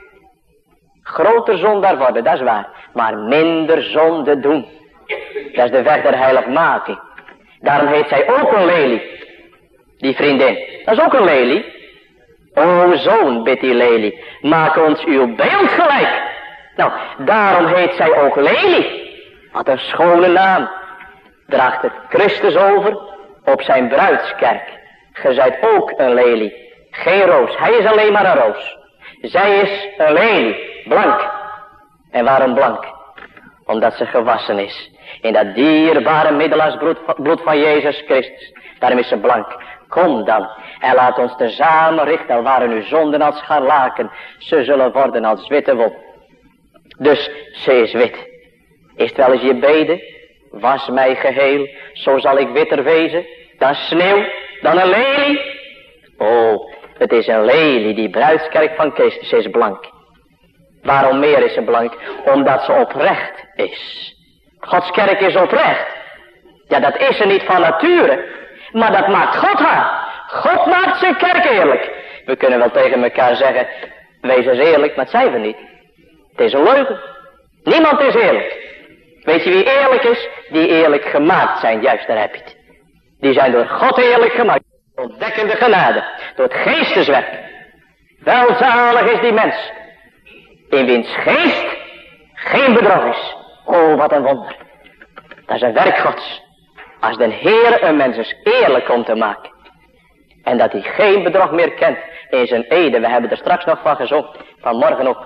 groter zondaar worden, dat is waar. Maar minder zonde doen. Dat is de weg der heiligmaking. Daarom heet zij ook een lelie. Die vriendin. Dat is ook een lelie. O zoon, bidt die lelie. Maak ons uw beeld gelijk. Nou, daarom heet zij ook lelie. Wat een schone naam. Draagt het Christus over op zijn bruidskerk. Ge zijt ook een lelie. Geen roos. Hij is alleen maar een roos. Zij is een lelie. Blank. En waarom blank? Omdat ze gewassen is. In dat dierbare middelaarsbloed van Jezus Christus. Daarom is ze blank. Kom dan. En laat ons tezamen richten. Al waren uw zonden als scharlaken. Ze zullen worden als witte wol. Dus ze is wit. Is het wel eens je bede? Was mij geheel. Zo zal ik witter wezen. Dan sneeuw. Dan een lelie. Oh, het is een lelie. Die bruidskerk van Christus is blank. Waarom meer is ze blank? Omdat ze oprecht is. Gods kerk is oprecht. Ja, dat is ze niet van nature. Maar dat maakt God haar. God maakt zijn kerk eerlijk. We kunnen wel tegen elkaar zeggen, wees eens eerlijk, maar dat zijn we niet. Het is een leugen. Niemand is eerlijk. Weet je wie eerlijk is? Die eerlijk gemaakt zijn, juist daar heb je het. Die zijn door God eerlijk gemaakt. Ontdekkende genade. Door het geesteswerk. Welzalig is die mens. In wiens geest geen bedrog is. Oh, wat een wonder. Dat is een werk Gods. Als de Heer een mens eens eerlijk komt te maken. En dat hij geen bedrog meer kent in zijn ede. We hebben er straks nog van gezongen. Vanmorgen ook.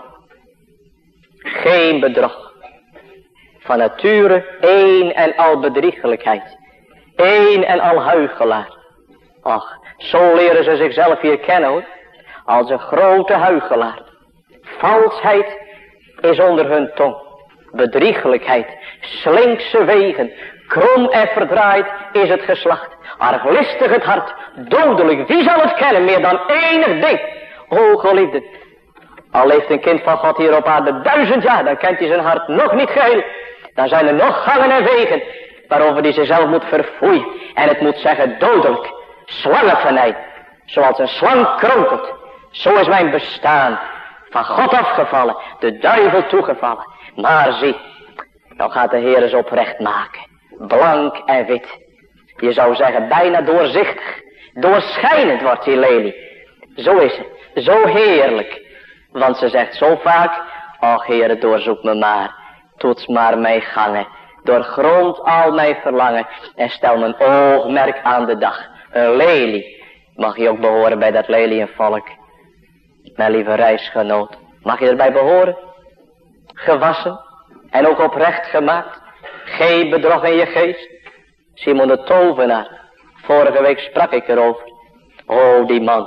Geen bedrog. Van nature één en al bedriegelijkheid. Één en al huichelaar. Ach, zo leren ze zichzelf hier kennen hoor. Als een grote huichelaar. Valsheid is onder hun tong. Bedriegelijkheid, slinkse wegen, krom en verdraaid is het geslacht. Arglistig het hart, dodelijk, wie zal het kennen meer dan enig ding? O geliefde, al leeft een kind van God hier op aarde duizend jaar, dan kent hij zijn hart nog niet geheel. Dan zijn er nog gangen en wegen waarover hij zichzelf moet verfoeien. En het moet zeggen dodelijk, slangenvenijn, zoals een slang kronkelt. Zo is mijn bestaan. Van God afgevallen, de duivel toegevallen. Maar zie, nou gaat de Heer eens oprecht maken. Blank en wit. Je zou zeggen bijna doorzichtig. Doorschijnend wordt die lelie. Zo is het, zo heerlijk. Want ze zegt zo vaak, och Heere, doorzoek me maar. Toets maar mijn gangen. Doorgrond al mijn verlangen. En stel mijn oogmerk aan de dag. Een lelie. Mag je ook behoren bij dat lelienvolk? Mijn lieve reisgenoot, mag je erbij behoren? Gewassen en ook oprecht gemaakt. Geen bedrog in je geest. Simon de tovenaar, vorige week sprak ik erover. Oh, die man,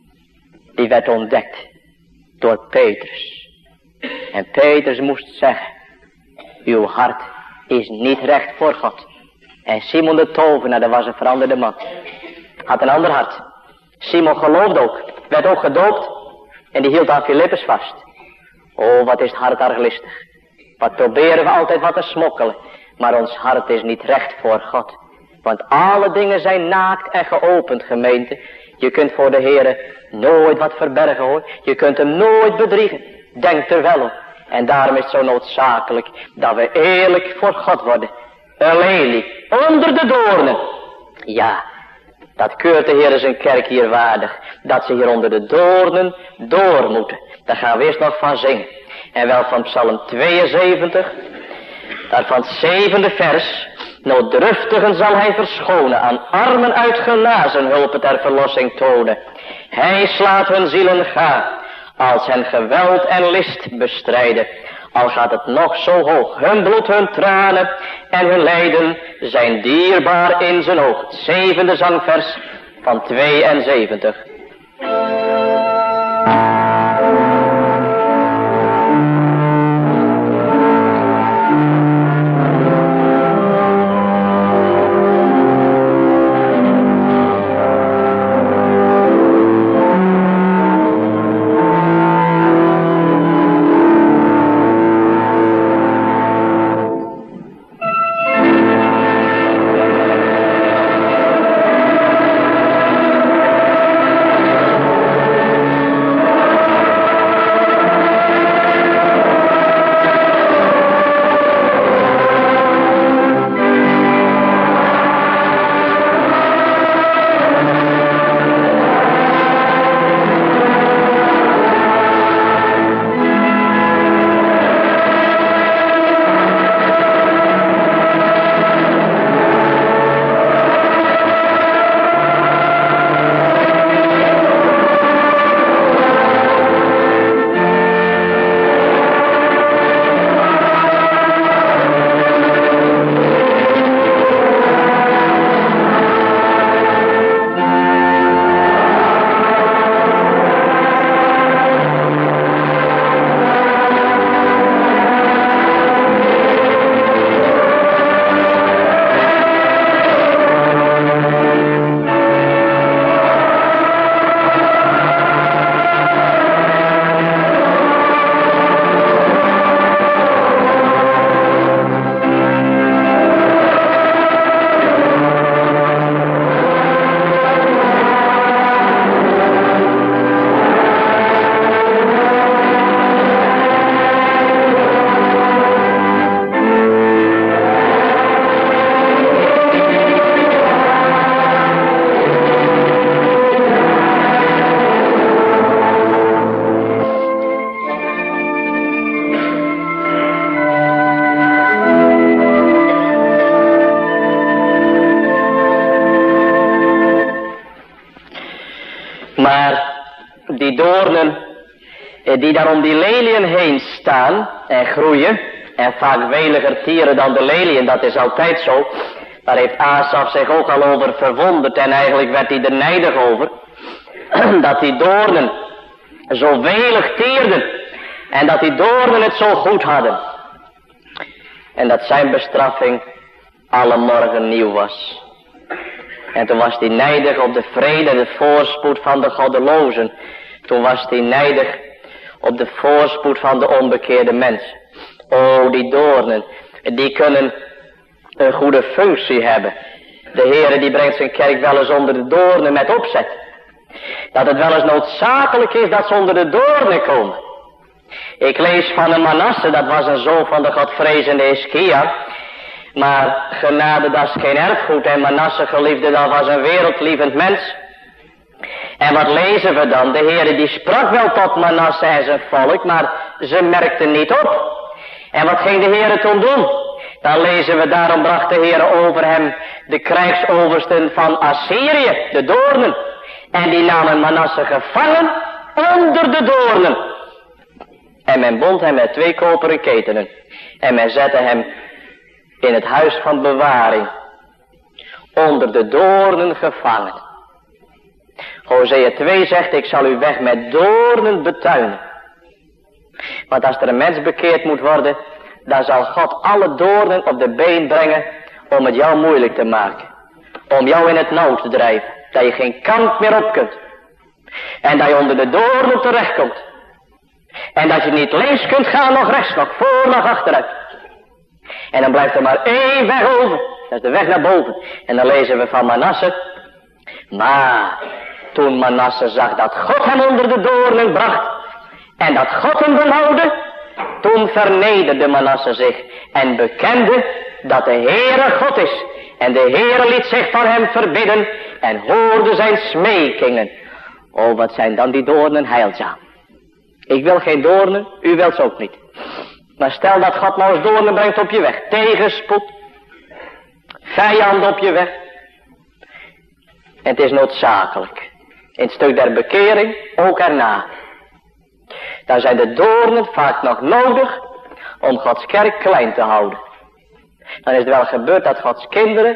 die werd ontdekt door Petrus. En Petrus moest zeggen, uw hart is niet recht voor God. En Simon de tovenaar, dat was een veranderde man. Had een ander hart. Simon geloofde ook, werd ook gedoopt. En die hield aan Filippus vast. Oh, wat is het hart arglistig. Wat proberen we altijd wat te smokkelen. Maar ons hart is niet recht voor God. Want alle dingen zijn naakt en geopend, gemeente. Je kunt voor de Heere nooit wat verbergen hoor. Je kunt hem nooit bedriegen. Denk er wel op. En daarom is het zo noodzakelijk dat we eerlijk voor God worden. Een lelie onder de doornen. Ja. Dat keurt de Heer zijn kerk hier waardig. Dat ze hier onder de doornen door moeten. Daar gaan we eerst nog van zingen. En wel van Psalm tweeënzeventig. Daarvan het zevende vers. Nooddruftigen zal hij verschonen. Aan armen uit genazen hulpen ter verlossing tonen. Hij slaat hun zielen gaan. Als hen geweld en list bestrijden. Al gaat het nog zo hoog, hun bloed, hun tranen en hun lijden zijn dierbaar in zijn oog. Het zevende zangvers van tweeënzeventig. doornen die daar om die leliën heen staan en groeien. En vaak weliger tieren dan de leliën, dat is altijd zo. Daar heeft Asaf zich ook al over verwonderd en eigenlijk werd hij er nijdig over. Dat die doornen zo welig tierden en dat die doornen het zo goed hadden. En dat zijn bestraffing alle morgen nieuw was. En toen was hij nijdig op de vrede en de voorspoed van de goddelozen. Toen was hij nijdig op de voorspoed van de onbekeerde mensen. O, die doornen, die kunnen een goede functie hebben. De Heere die brengt zijn kerk wel eens onder de doornen met opzet. Dat het wel eens noodzakelijk is dat ze onder de doornen komen. Ik lees van een Manasse, dat was een zoon van de godvrezende Hiskia. Maar genade, dat is geen erfgoed. En Manasse, geliefde, dat was een wereldlievend mens. En wat lezen we dan? De Heere die sprak wel tot Manasse en zijn volk, maar ze merkten niet op. En wat ging de Heere toen doen? Dan lezen we, daarom bracht de Heere over hem de krijgsoversten van Assyrië, de doornen. En die namen Manasse gevangen onder de doornen. En men bond hem met twee koperen ketenen. En men zette hem in het huis van bewaring. Onder de doornen gevangen. Hosea twee zegt, ik zal uw weg met doornen betuinen. Want als er een mens bekeerd moet worden, dan zal God alle doornen op de been brengen om het jou moeilijk te maken. Om jou in het nauw te drijven. Dat je geen kant meer op kunt. En dat je onder de doornen terechtkomt. En dat je niet links kunt gaan, nog rechts, nog voor, nog achteruit. En dan blijft er maar één weg over. Dat is de weg naar boven. En dan lezen we van Manasse. Maar toen Manasse zag dat God hem onder de doornen bracht. En dat God hem behoudde. Toen vernederde Manasse zich. En bekende dat de Heere God is. En de Heere liet zich van hem verbidden. En hoorde zijn smekingen. Oh, wat zijn dan die doornen heilzaam. Ik wil geen doornen, u wilt ze ook niet. Maar stel dat God nou eens doornen brengt op je weg. Tegenspoed. Vijand op je weg. En het is noodzakelijk. In het stuk der bekering ook erna. Dan zijn de doornen vaak nog nodig om Gods kerk klein te houden. Dan is het wel gebeurd dat Gods kinderen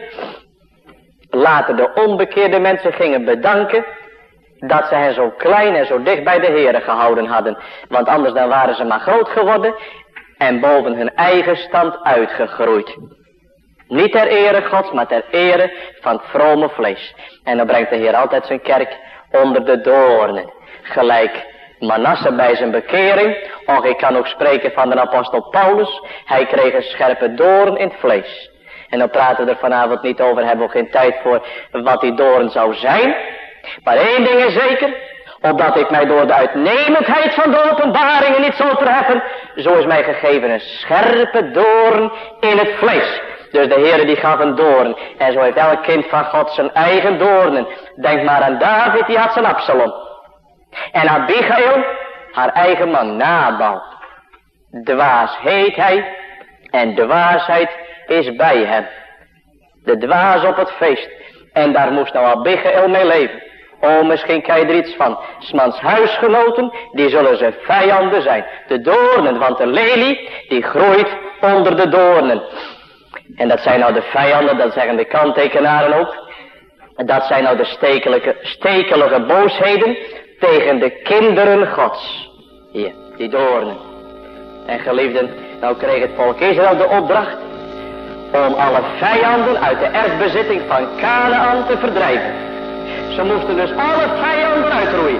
later de onbekeerde mensen gingen bedanken dat ze hen zo klein en zo dicht bij de Heere gehouden hadden. Want anders dan waren ze maar groot geworden en boven hun eigen stand uitgegroeid. Niet ter ere Gods, maar ter ere van het vrome vlees. En dan brengt de Heer altijd zijn kerk onder de doornen. Gelijk Manasse bij zijn bekering. Och, ik kan ook spreken van de apostel Paulus. Hij kreeg een scherpe doorn in het vlees. En dan praten we er vanavond niet over, hebben we geen tijd voor wat die doorn zou zijn. Maar één ding is zeker, opdat ik mij door de uitnemendheid van de openbaringen niet zal verheffen, zo is mij gegeven een scherpe doorn in het vlees. Dus de Heere die gaf een doorn. En zo heeft elk kind van God zijn eigen doornen. Denk maar aan David, die had zijn Absalom. En Abigail, haar eigen man Nabal. Dwaas heet hij en dwaasheid is bij hem. De dwaas op het feest. En daar moest nou Abigail mee leven. Oh, misschien kan je er iets van. 's Mans huisgenoten, die zullen zijn vijanden zijn. De doornen, want de lelie, die groeit onder de doornen. En dat zijn nou de vijanden, dat zeggen de kanttekenaren ook. Dat zijn nou de stekelige, stekelige boosheden tegen de kinderen Gods. Hier, die doornen. En geliefden, nou kreeg het volk Israël de opdracht om alle vijanden uit de erfbezitting van Kanaan te verdrijven. Ze moesten dus alle vijanden uitroeien.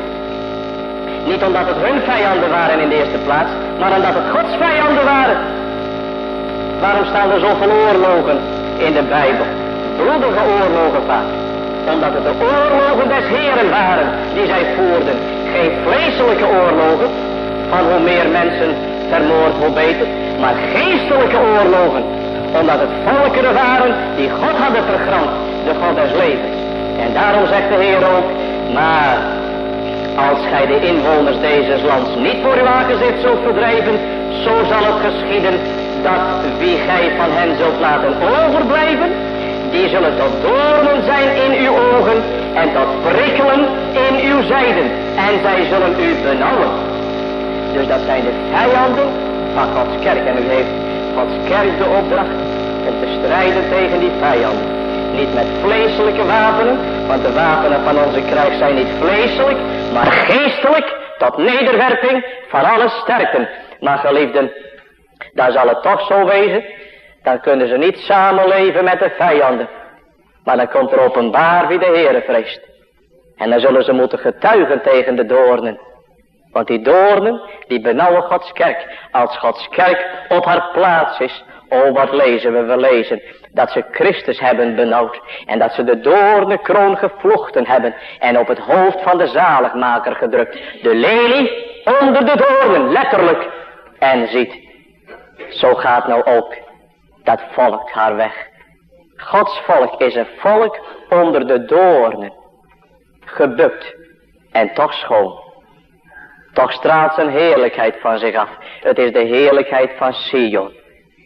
Niet omdat het hun vijanden waren in de eerste plaats, maar omdat het Gods vijanden waren. Waarom staan er zoveel oorlogen in de Bijbel? Bloedige oorlogen vaak. Omdat het de oorlogen des Heeren waren die zij voerden. Geen vleeselijke oorlogen, van hoe meer mensen vermoord hoe beter. Maar geestelijke oorlogen. Omdat het volkeren waren die God hadden vergramd, de God des levens. En daarom zegt de Heer ook, maar als gij de inwoners deze lands niet voor uw aangezicht zult verdrijven, zo zal het geschieden dat wie gij van hen zult laten overblijven, die zullen tot doornen zijn in uw ogen en tot prikkelen in uw zijden. En zij zullen u benauwen. Dus dat zijn de vijanden van Gods kerk. En u heeft Gods kerk de opdracht om te strijden tegen die vijanden. Niet met vleeselijke wapenen, want de wapenen van onze krijg zijn niet vleeselijk, maar geestelijk tot nederwerping van alle sterken. Maar geliefden, dan zal het toch zo wezen, dan kunnen ze niet samenleven met de vijanden. Maar dan komt er openbaar wie de Heere vreest. En dan zullen ze moeten getuigen tegen de doornen. Want die doornen, die benauwen Gods kerk. Als Gods kerk op haar plaats is. Oh, wat lezen we? We lezen dat ze Christus hebben benauwd. En dat ze de doornenkroon gevlochten hebben. En op het hoofd van de zaligmaker gedrukt. De lelie onder de doornen, letterlijk. En ziet, zo gaat nou ook dat volk haar weg. Gods volk is een volk onder de doornen. Gebukt en toch schoon. Toch straalt zijn heerlijkheid van zich af. Het is de heerlijkheid van Sion.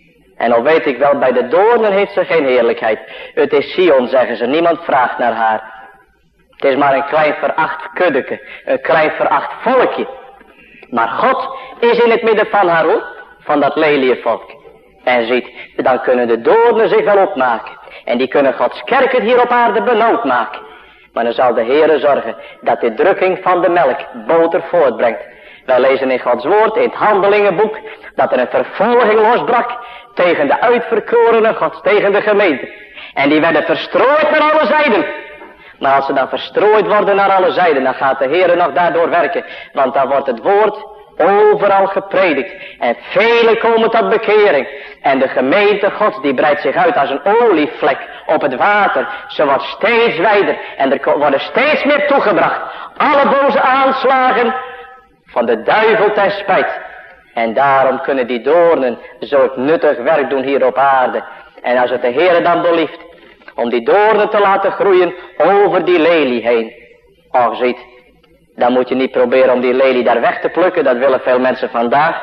En al weet ik wel, bij de doornen heeft ze geen heerlijkheid. Het is Sion, zeggen ze. Niemand vraagt naar haar. Het is maar een klein veracht kuddeke. Een klein veracht volkje. Maar God is in het midden van haar hoor. Van dat lelievolk. En ziet, dan kunnen de doornen zich wel opmaken. En die kunnen Gods kerk het hier op aarde benauwd maken. Maar dan zal de Heere zorgen dat de drukking van de melk boter voortbrengt. Wij lezen in Gods woord, in het handelingenboek, dat er een vervolging losbrak tegen de uitverkorenen Gods, tegen de gemeente. En die werden verstrooid naar alle zijden. Maar als ze dan verstrooid worden naar alle zijden, dan gaat de Heere nog daardoor werken. Want dan wordt het woord overal gepredikt. En velen komen tot bekering. En de gemeente Gods die breidt zich uit als een olievlek op het water. Ze wordt steeds wijder. En er worden steeds meer toegebracht. Alle boze aanslagen van de duivel ten spijt. En daarom kunnen die doornen zulk nuttig werk doen hier op aarde. En als het de Heere dan belieft om die doornen te laten groeien over die lelie heen. Och, ziet, dan moet je niet proberen om die lelie daar weg te plukken. Dat willen veel mensen vandaag.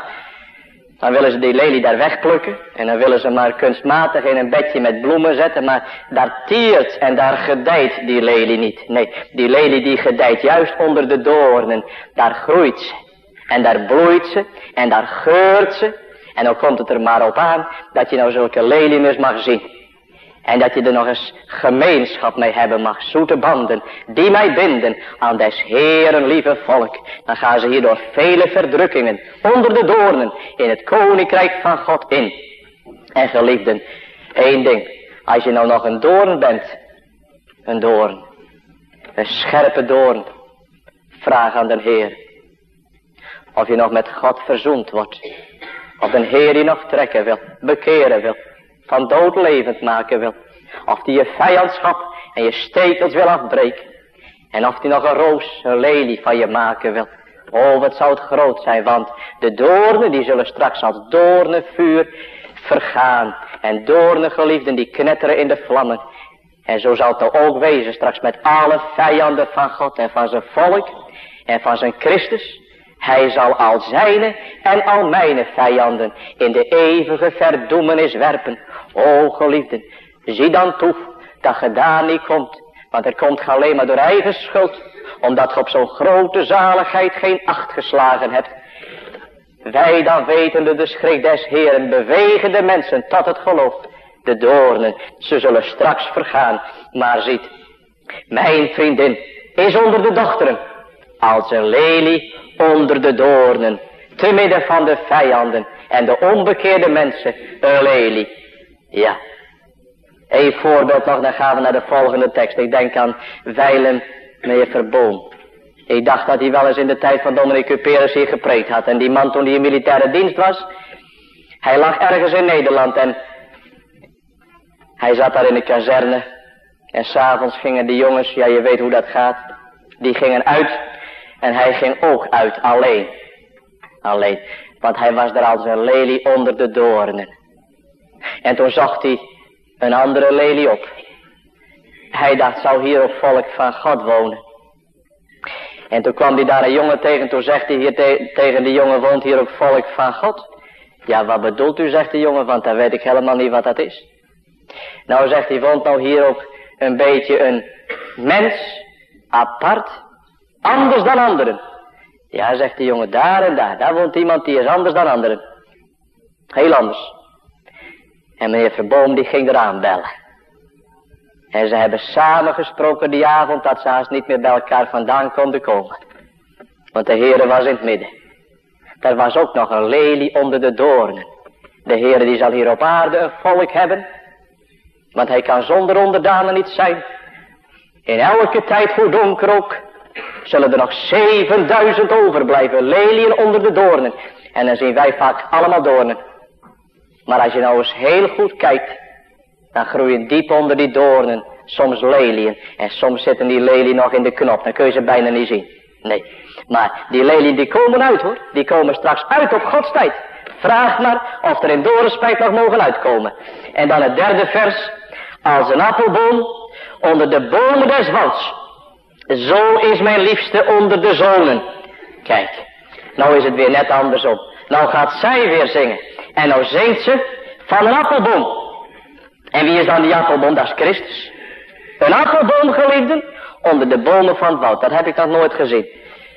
Dan willen ze die lelie daar wegplukken. En dan willen ze maar kunstmatig in een bedje met bloemen zetten. Maar daar tiert en daar gedijt die lelie niet. Nee, die lelie die gedijt juist onder de doornen. Daar groeit ze. En daar bloeit ze. En daar geurt ze. En dan komt het er maar op aan dat je nou zulke lelies mag zien. En dat je er nog eens gemeenschap mee hebben mag. Zoete banden die mij binden aan des Heeren lieve volk. Dan gaan ze hier door vele verdrukkingen onder de doornen in het koninkrijk van God in. En geliefden, één ding. Als je nou nog een doorn bent. Een doorn. Een scherpe doorn. Vraag aan de Heer. Of je nog met God verzoend wordt. Of de Heer je nog trekken wil. Bekeren wil. Van dood levend maken wil. Of die je vijandschap en je stekels wil afbreken. En of die nog een roos, een lelie van je maken wil. Oh, wat zou het groot zijn, want de doornen die zullen straks als doornenvuur vergaan. En doornen geliefden die knetteren in de vlammen. En zo zal het ook wezen straks met alle vijanden van God en van zijn volk en van zijn Christus. Hij zal al zijne en al mijn vijanden in de eeuwige verdoemenis werpen. O geliefden, zie dan toe dat je daar niet komt. Want er komt je alleen maar door eigen schuld. Omdat je op zo'n grote zaligheid geen acht geslagen hebt. Wij dan wetende de schrik des Heeren bewegen de mensen tot het geloof. De doornen, ze zullen straks vergaan. Maar ziet, mijn vriendin is onder de dochteren. Als een lelie onder de doornen. Te midden van de vijanden en de onbekeerde mensen. Een lelie. Ja. Eén voorbeeld nog, dan gaan we naar de volgende tekst. Ik denk aan Wijlen meneer Verboom. Ik dacht dat hij wel eens in de tijd van Dominique Cuperus hier gepreekt had. En die man toen hij in militaire dienst was. Hij lag ergens in Nederland en hij zat daar in de kazerne. En s'avonds gingen die jongens, ja je weet hoe dat gaat. Die gingen uit en hij ging ook uit alleen. Alleen. Want hij was daar als een lelie onder de doornen. En toen zocht hij een andere lelie op. Hij dacht, zou hier ook volk van God wonen? En toen kwam hij daar een jongen tegen. Toen zegt hij hier te tegen die jongen, woont hier ook volk van God? Ja, wat bedoelt u, zegt de jongen, want dan weet ik helemaal niet wat dat is. Nou, zegt hij, woont nou hier ook een beetje een mens Apart. Anders dan anderen. Ja, zegt de jongen, daar en daar. Daar woont iemand die is anders dan anderen. Heel anders. En meneer Verboom die ging eraan bellen. En ze hebben samen gesproken die avond dat ze haast niet meer bij elkaar vandaan konden komen. Want de Heere was in het midden. Er was ook nog een lelie onder de doornen. De Heere die zal hier op aarde een volk hebben. Want hij kan zonder onderdanen niet zijn. In elke tijd, hoe donker ook, zullen er nog zevenduizend overblijven. Leliën onder de doornen. En dan zien wij vaak allemaal doornen. Maar als je nou eens heel goed kijkt, dan groeien diep onder die doornen soms leliën. En soms zitten die leliën nog in de knop. Dan kun je ze bijna niet zien. Nee. Maar die leliën die komen uit hoor. Die komen straks uit op Gods tijd. Vraag maar of er in doornspijt nog mogen uitkomen. En dan het derde vers. Als een appelboom onder de bomen des walds. Zo is mijn liefste onder de zonen. Kijk. Nou is het weer net andersom. Nou gaat zij weer zingen. En nou zingt ze van een appelboom. En wie is dan die appelboom? Dat is Christus. Een appelboom, geliefden, onder de bomen van het woud. Dat heb ik nog nooit gezien.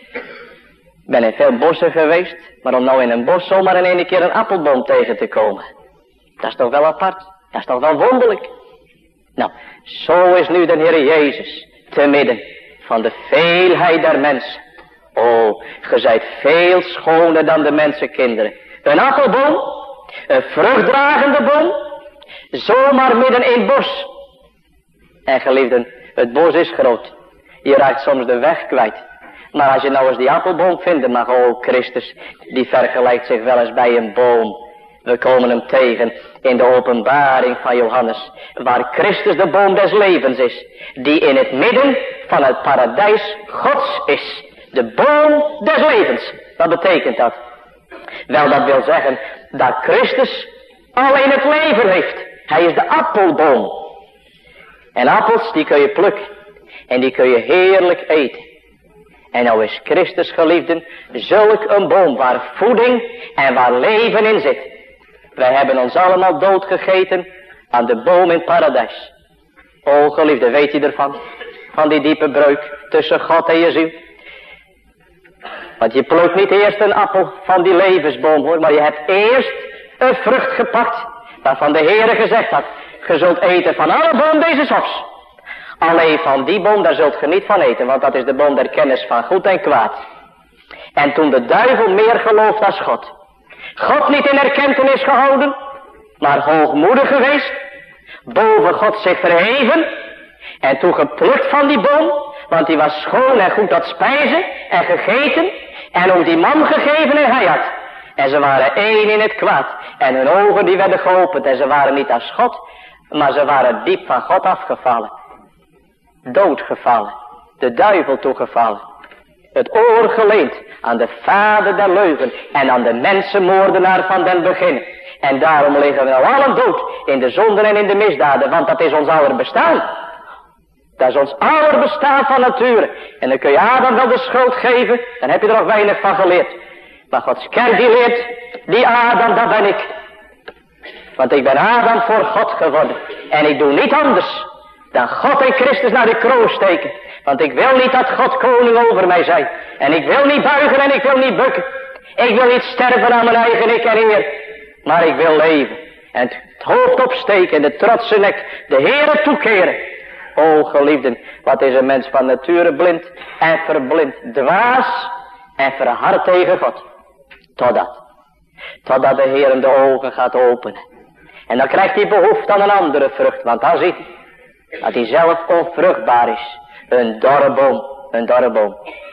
Ik ben in veel bossen geweest, maar om nou in een bos zomaar in één keer een appelboom tegen te komen. Dat is toch wel apart. Dat is toch wel wonderlijk. Nou, zo is nu de Heer Jezus te midden van de veelheid der mensen. O, ge zijt veel schoner dan de mensenkinderen. Een appelboom, een vruchtdragende boom, zomaar midden in het bos. En geliefden, het bos is groot. Je raakt soms de weg kwijt. Maar als je nou eens die appelboom vinden mag, oh Christus, die vergelijkt zich wel eens bij een boom. We komen hem tegen in de openbaring van Johannes, waar Christus de boom des levens is, die in het midden van het paradijs Gods is. De boom des levens. Wat betekent dat? Wel, dat wil zeggen dat Christus alleen het leven heeft. Hij is de appelboom. En appels, die kun je plukken. En die kun je heerlijk eten. En nou is Christus, geliefden, zulk een boom waar voeding en waar leven in zit. Wij hebben ons allemaal doodgegeten aan de boom in het paradijs. O geliefde, weet je ervan? Van die diepe breuk tussen God en je ziel. Want je plukt niet eerst een appel van die levensboom hoor, maar je hebt eerst een vrucht gepakt waarvan de Heere gezegd had, ge zult eten van alle boom deze hofs. Alleen van die boom, daar zult ge niet van eten, want dat is de boom der kennis van goed en kwaad. En toen de duivel meer gelooft als God, God niet in erkentenis gehouden, maar hoogmoedig geweest, boven God zich verheven, en toen geplukt van die boom, want die was schoon en goed tot spijzen en gegeten, en om die man gegeven en hij had. En ze waren één in het kwaad, en hun ogen die werden geopend, en ze waren niet als God, maar ze waren diep van God afgevallen. Doodgevallen, de duivel toegevallen. Het oor geleend aan de vader der leugen en aan de mensenmoordenaar van den begin. En daarom liggen we nou allen dood in de zonden en in de misdaden, want dat is ons aller bestaan. Dat is ons aller bestaan van nature. En dan kun je Adam wel de schuld geven, dan heb je er nog weinig van geleerd. Maar Gods kerk die leert, die Adam, dat ben ik. Want ik ben Adam voor God geworden. En ik doe niet anders dan God en Christus naar de kroon steken. Want ik wil niet dat God koning over mij zijn. En ik wil niet buigen en ik wil niet bukken. Ik wil niet sterven aan mijn eigen ik en eer. Maar ik wil leven. En het hoofd opsteken en de trotse nek de Heere toekeren. O geliefden, wat is een mens van nature blind en verblind, dwaas en verhard tegen God. Totdat. Totdat de Heer de ogen gaat openen. En dan krijgt hij behoefte aan een andere vrucht. Want dan ziet hij dat hij zelf onvruchtbaar is. Een dorre boom. Een dorre boom.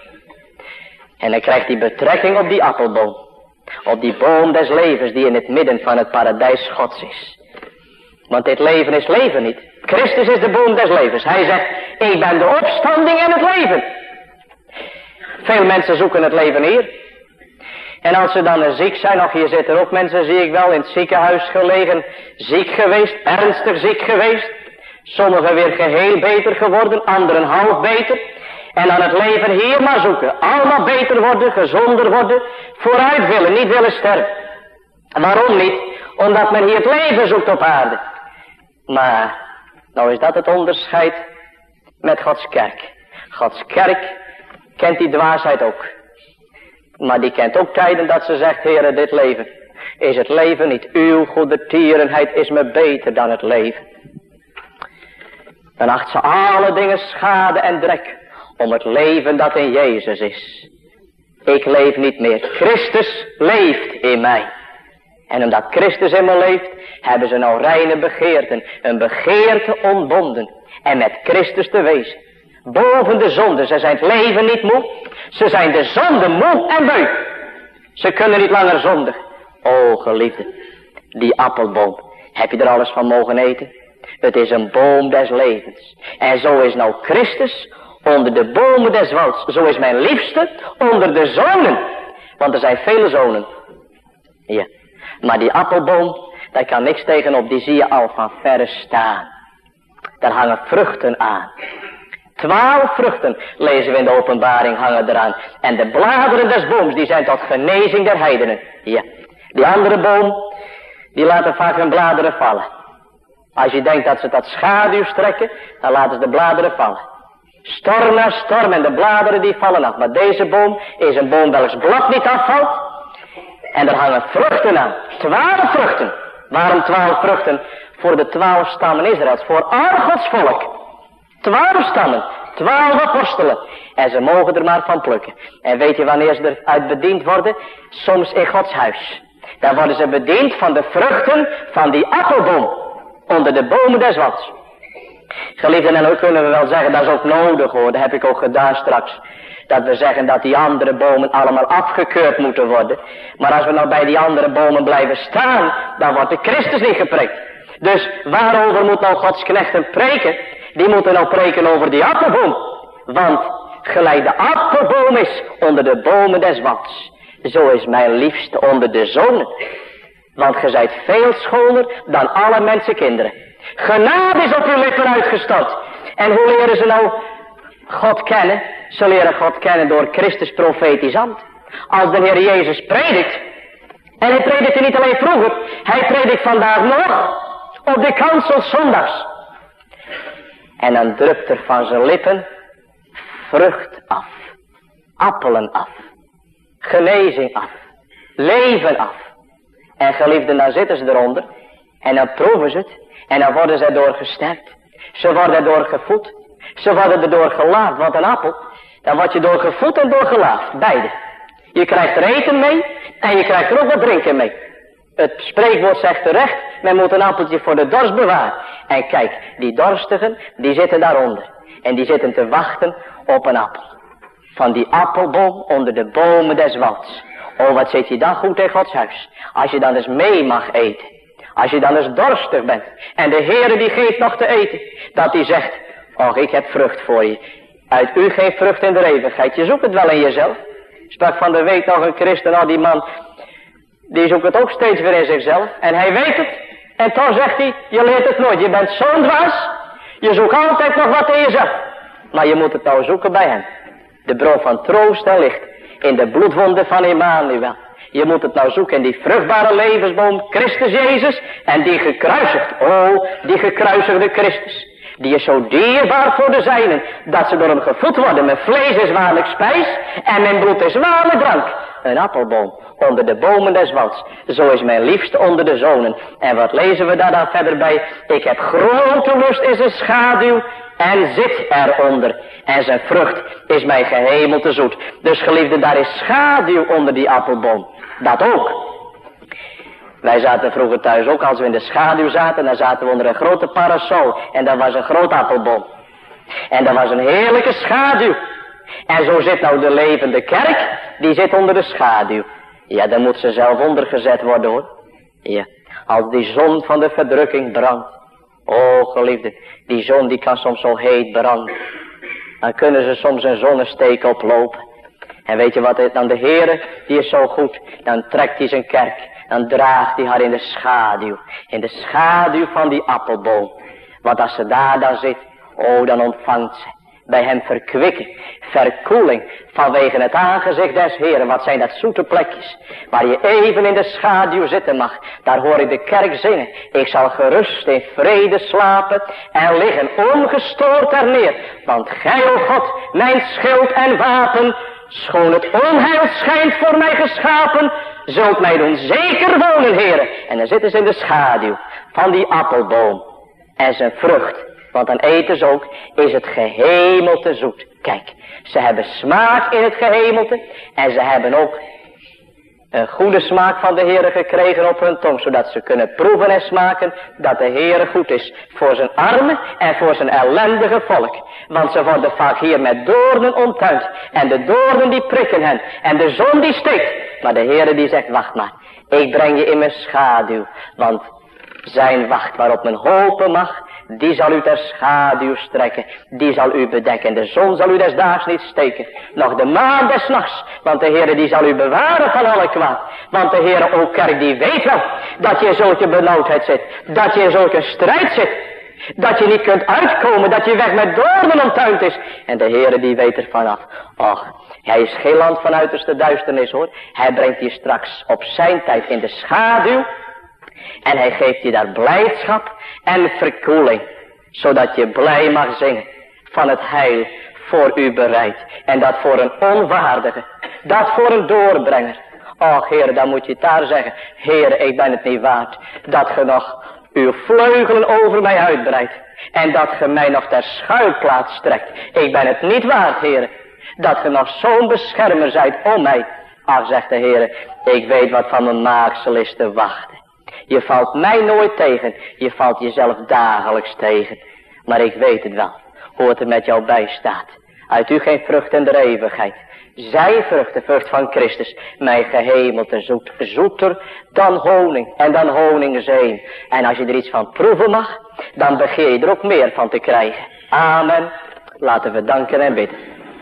En dan krijgt hij betrekking op die appelboom. Op die boom des levens die in het midden van het paradijs Gods is. Want dit leven is leven niet. Christus is de boom des levens. Hij zegt, ik ben de opstanding en het leven. Veel mensen zoeken het leven hier. En als ze dan ziek zijn, of hier zitten ook mensen, zie ik wel, in het ziekenhuis gelegen, ziek geweest, ernstig ziek geweest. Sommigen weer geheel beter geworden, anderen half beter. En dan het leven hier maar zoeken. Allemaal beter worden, gezonder worden, vooruit willen, niet willen sterven. Waarom niet? Omdat men hier het leven zoekt op aarde. Maar, nou is dat het onderscheid met Gods kerk. Gods kerk kent die dwaasheid ook. Maar die kent ook tijden dat ze zegt, Heere, dit leven is het leven niet. Uw goede tierenheid is me beter dan het leven. Dan acht ze alle dingen schade en drek om het leven dat in Jezus is. Ik leef niet meer. Christus leeft in mij. En omdat Christus in me leeft, hebben ze nou reine begeerten. Een begeerte ontbonden. En met Christus te wezen. Boven de zonde. Ze zijn het leven niet moe. Ze zijn de zonde moe en beu. Ze kunnen niet langer zondigen. O geliefde, die appelboom. Heb je er alles van mogen eten? Het is een boom des levens. En zo is nou Christus onder de bomen des walds. Zo is mijn liefste onder de zonen. Want er zijn vele zonen. Ja. Maar die appelboom, daar kan niks tegenop. Die zie je al van verre staan. Daar hangen vruchten aan. Twaalf vruchten, lezen we in de openbaring, hangen eraan. En de bladeren des booms, die zijn tot genezing der heidenen. Ja. Die andere boom, die laten vaak hun bladeren vallen. Als je denkt dat ze tot schaduw strekken, dan laten ze de bladeren vallen. Storm na storm en de bladeren die vallen af. Maar deze boom is een boom welks blad niet afvalt. En er hangen vruchten aan. Twaalf vruchten. Waarom twaalf vruchten? Voor de twaalf stammen Israëls. Voor al Gods volk. Twaalf stammen. Twaalf apostelen. En ze mogen er maar van plukken. En weet je wanneer ze eruit bediend worden? Soms in Gods huis. Dan worden ze bediend van de vruchten van die appelboom. Onder de bomen des walds. Geliefden, en ook kunnen we wel zeggen, dat is ook nodig hoor. Dat heb ik ook gedaan straks. Dat we zeggen dat die andere bomen allemaal afgekeurd moeten worden. Maar als we nou bij die andere bomen blijven staan, dan wordt de Christus niet gepreekt. Dus waarover moet nou Gods knechten preken? Die moeten nou preken over die appelboom. Want gelijk de appelboom is onder de bomen des walds, zo is mijn liefste onder de zonen. Want ge zijt veel schoner dan alle mensenkinderen. Genade is op uw lippen uitgestort. En hoe leren ze nou God kennen? Ze leren God kennen door Christus profetisch ambt. Als de Heer Jezus predikt. En hij predikte niet alleen vroeger. Hij predikt vandaag nog. Op de kansel zondags. En dan drupt er van zijn lippen vrucht af. Appelen af. Genezing af. Leven af. En geliefden, dan zitten ze eronder. En dan proeven ze het. En dan worden ze erdoor gesterkt. Ze worden erdoor gevoed. Ze worden erdoor gelaafd. Want een appel, dan word je door gevoed en door gelaafd. Beide. Je krijgt er eten mee. En je krijgt er ook wat drinken mee. Het spreekwoord zegt terecht. Men moet een appeltje voor de dorst bewaren. En kijk, die dorstigen, die zitten daaronder. En die zitten te wachten op een appel. Van die appelboom onder de bomen des walds. Oh, wat zit je dan goed in Gods huis. Als je dan eens mee mag eten. Als je dan eens dorstig bent. En de Heere die geeft nog te eten. Dat hij zegt, och, ik heb vrucht voor je. Uit u geen vrucht in de eeuwigheid. Je zoekt het wel in jezelf. Sprak van de week nog een christen. Nou, die man, die zoekt het ook steeds weer in zichzelf. En hij weet het. En toch zegt hij, je leert het nooit. Je bent zo'n dwaas. Je zoekt altijd nog wat in jezelf. Maar je moet het nou zoeken bij hem. De bron van troost en licht. In de bloedwonden van Emmanuel. Je moet het nou zoeken in die vruchtbare levensboom Christus Jezus. En die gekruisigd, oh, die gekruisigde Christus. Die is zo dierbaar voor de zijnen. Dat ze door hem gevoed worden. Mijn vlees is waarlijk spijs. En mijn bloed is waarlijk drank. Een appelboom onder de bomen des walds. Zo is mijn liefste onder de zonen. En wat lezen we daar dan verder bij? Ik heb grote lust in zijn schaduw. En zit eronder. En zijn vrucht is mij gehemelte zoet. Dus geliefde, daar is schaduw onder die appelboom. Dat ook. Wij zaten vroeger thuis ook, als we in de schaduw zaten, dan zaten we onder een grote parasol. En dat was een groot appelboom. En dat was een heerlijke schaduw. En zo zit nou de levende kerk, die zit onder de schaduw. Ja, dan moet ze zelf ondergezet worden hoor. Ja, als die zon van de verdrukking brandt. O geliefde, die zon die kan soms zo heet branden. Dan kunnen ze soms een zonnesteek oplopen. En weet je wat, dan de Heere, die is zo goed. Dan trekt hij zijn kerk. Dan draagt hij haar in de schaduw. In de schaduw van die appelboom. Want als ze daar dan zit, oh dan ontvangt ze bij hem verkwikken, verkoeling vanwege het aangezicht des Heeren. Wat zijn dat zoete plekjes, waar je even in de schaduw zitten mag. Daar hoor ik de kerk zingen. Ik zal gerust in vrede slapen en liggen ongestoord er neer. Want gij, o God, mijn schild en wapen, schoon het onheil schijnt voor mij geschapen, zult mij doen zeker wonen, Heere. En dan zitten ze in de schaduw van die appelboom en zijn vrucht. Want dan eten ze ook, is het gehemelte zoet. Kijk, ze hebben smaak in het gehemelte. En ze hebben ook een goede smaak van de Heere gekregen op hun tong. Zodat ze kunnen proeven en smaken dat de Heere goed is. Voor zijn armen en voor zijn ellendige volk. Want ze worden vaak hier met doornen omtuind. En de doornen die prikken hen. En de zon die steekt. Maar de Heere die zegt, wacht maar. Ik breng je in mijn schaduw. Want zijn wacht waarop men hopen mag, die zal u ter schaduw strekken, die zal u bedekken. De zon zal u des daags niet steken, nog de maan des nachts. Want de Heere die zal u bewaren van alle kwaad. Want de Heere, o kerk, die weet wel dat je in zulke benauwdheid zit. Dat je in zulke strijd zit. Dat je niet kunt uitkomen, dat je weg met doornen omtuind is. En de Heere die weet er vanaf. Och, hij is geen land van uiterste duisternis, hoor. Hij brengt je straks op zijn tijd in de schaduw. En hij geeft je daar blijdschap en verkoeling. Zodat je blij mag zingen van het heil voor u bereid. En dat voor een onwaardige. Dat voor een doorbrenger. Och, Heere, dan moet je het daar zeggen. Heere, ik ben het niet waard. Dat ge nog uw vleugelen over mij uitbreidt. En dat ge mij nog ter schuilplaats strekt. Ik ben het niet waard, Heere. Dat ge nog zo'n beschermer zijt om mij. Ach, zegt de Heere, ik weet wat van mijn maaksel is te wachten. Je valt mij nooit tegen. Je valt jezelf dagelijks tegen. Maar ik weet het wel. Hoe het er met jou bij staat. Uit u geen vrucht in de eeuwigheid. Zij vrucht, de vrucht van Christus. Mijn gehemelte zoet. Zoeter dan honing. En dan honingzeem. En als je er iets van proeven mag. Dan begeer je er ook meer van te krijgen. Amen. Laten we danken en bidden.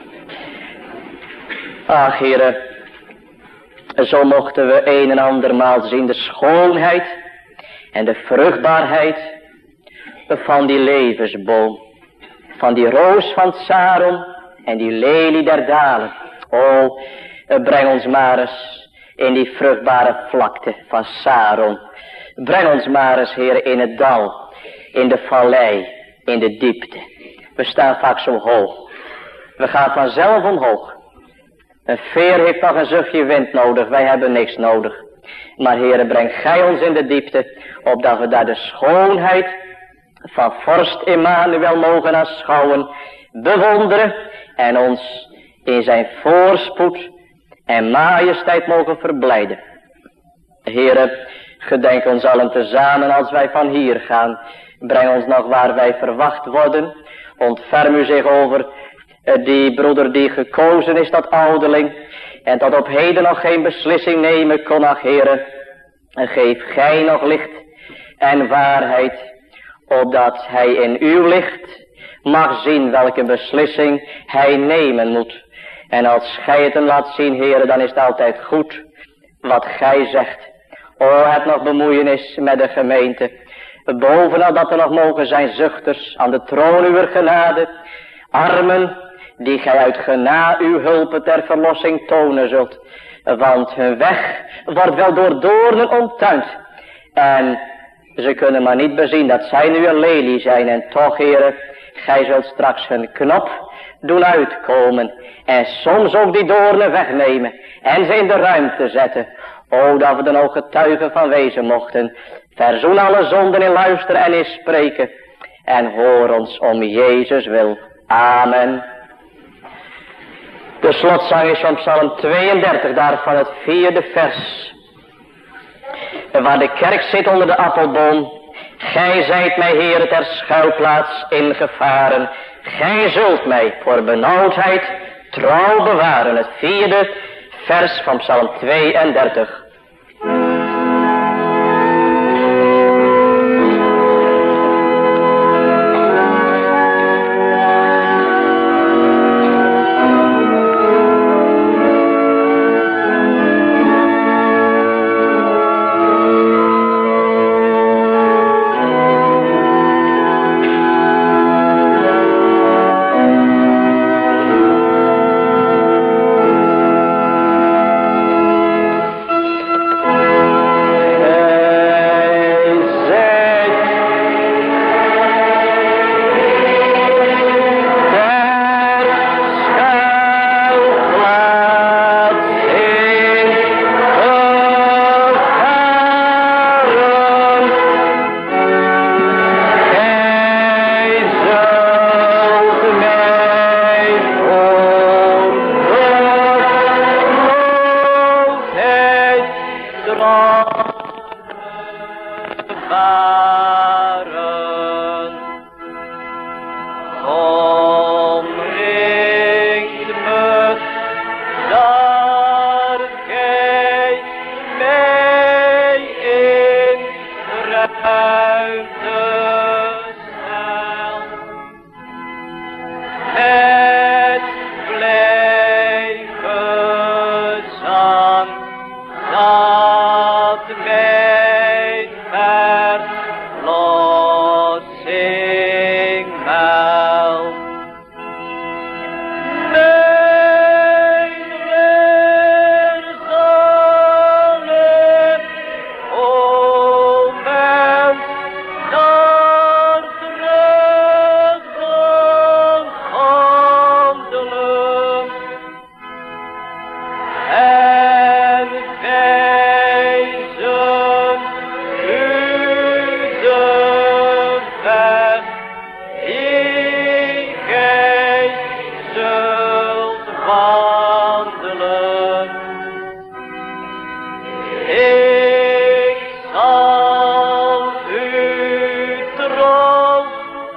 Ach, Heere. Zo mochten we een en andermaal zien de schoonheid en de vruchtbaarheid van die levensboom. Van die roos van Saron en die lelie der dalen. O, breng ons maar eens in die vruchtbare vlakte van Saron. Breng ons maar eens, Heer, in het dal, in de vallei, in de diepte. We staan vaak zo hoog. We gaan vanzelf omhoog. Een veer heeft nog een zuchtje wind nodig, wij hebben niks nodig. Maar Heere, breng gij ons in de diepte, opdat we daar de schoonheid van vorst Emmanuel mogen aanschouwen, bewonderen en ons in zijn voorspoed en majesteit mogen verblijden. Heere, gedenk ons allen tezamen als wij van hier gaan. Breng ons nog waar wij verwacht worden. Ontferm u zich over die broeder die gekozen is tot ouderling en tot op heden nog geen beslissing nemen kon, ach Heere, en geef gij nog licht en waarheid, opdat hij in uw licht mag zien welke beslissing hij nemen moet. En als gij het hem laat zien, Heere, dan is het altijd goed wat gij zegt. O, heb nog bemoeienis met de gemeente, bovenal dat er nog mogen zijn zuchters aan de troon uwer genade, armen die gij uit genade uw hulpen ter verlossing tonen zult. Want hun weg wordt wel door doornen omtuind. En ze kunnen maar niet bezien dat zij nu een lelie zijn. En toch, Heere, gij zult straks hun knop doen uitkomen. En soms ook die doornen wegnemen. En ze in de ruimte zetten. O, dat we er ook getuigen van wezen mochten. Verzoen alle zonden in luisteren en in spreken. En hoor ons om Jezus wil. Amen. De slotzang is van Psalm tweeëndertig, daarvan het vierde vers. Waar de kerk zit onder de appelboom. Gij zijt mij, Heere, ter schuilplaats ingevaren. Gij zult mij voor benauwdheid trouw bewaren. Het vierde vers van Psalm tweeëndertig. varen. Omringt me daar gij mij in ruimte stelt. Het blij gezang dat mij verlossing meldt. Mijn weerzalig, o mens, daar terug van handelen. En wijzen u de weg die gij zult wandelen. Ik zal u trouw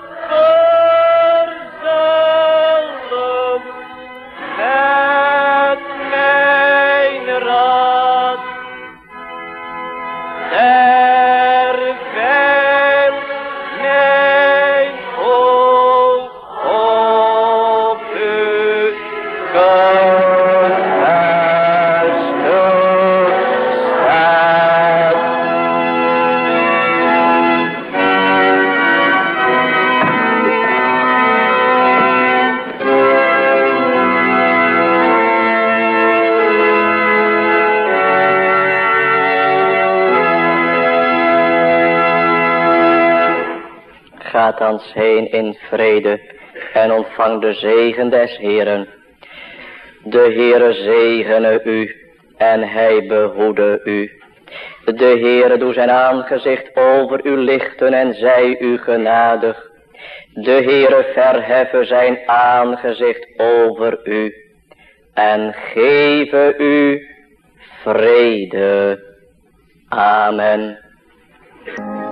verzellen met mijn raad, terwijl mijn oog op u gevestigd staat. Gaat thans heen in vrede en ontvang de zegen des Heeren. De Heere zegene u en hij behoede u. De Heere doe zijn aangezicht over u lichten en zij u genadig. De Heere verheffe zijn aangezicht over u en geven u vrede. Amen.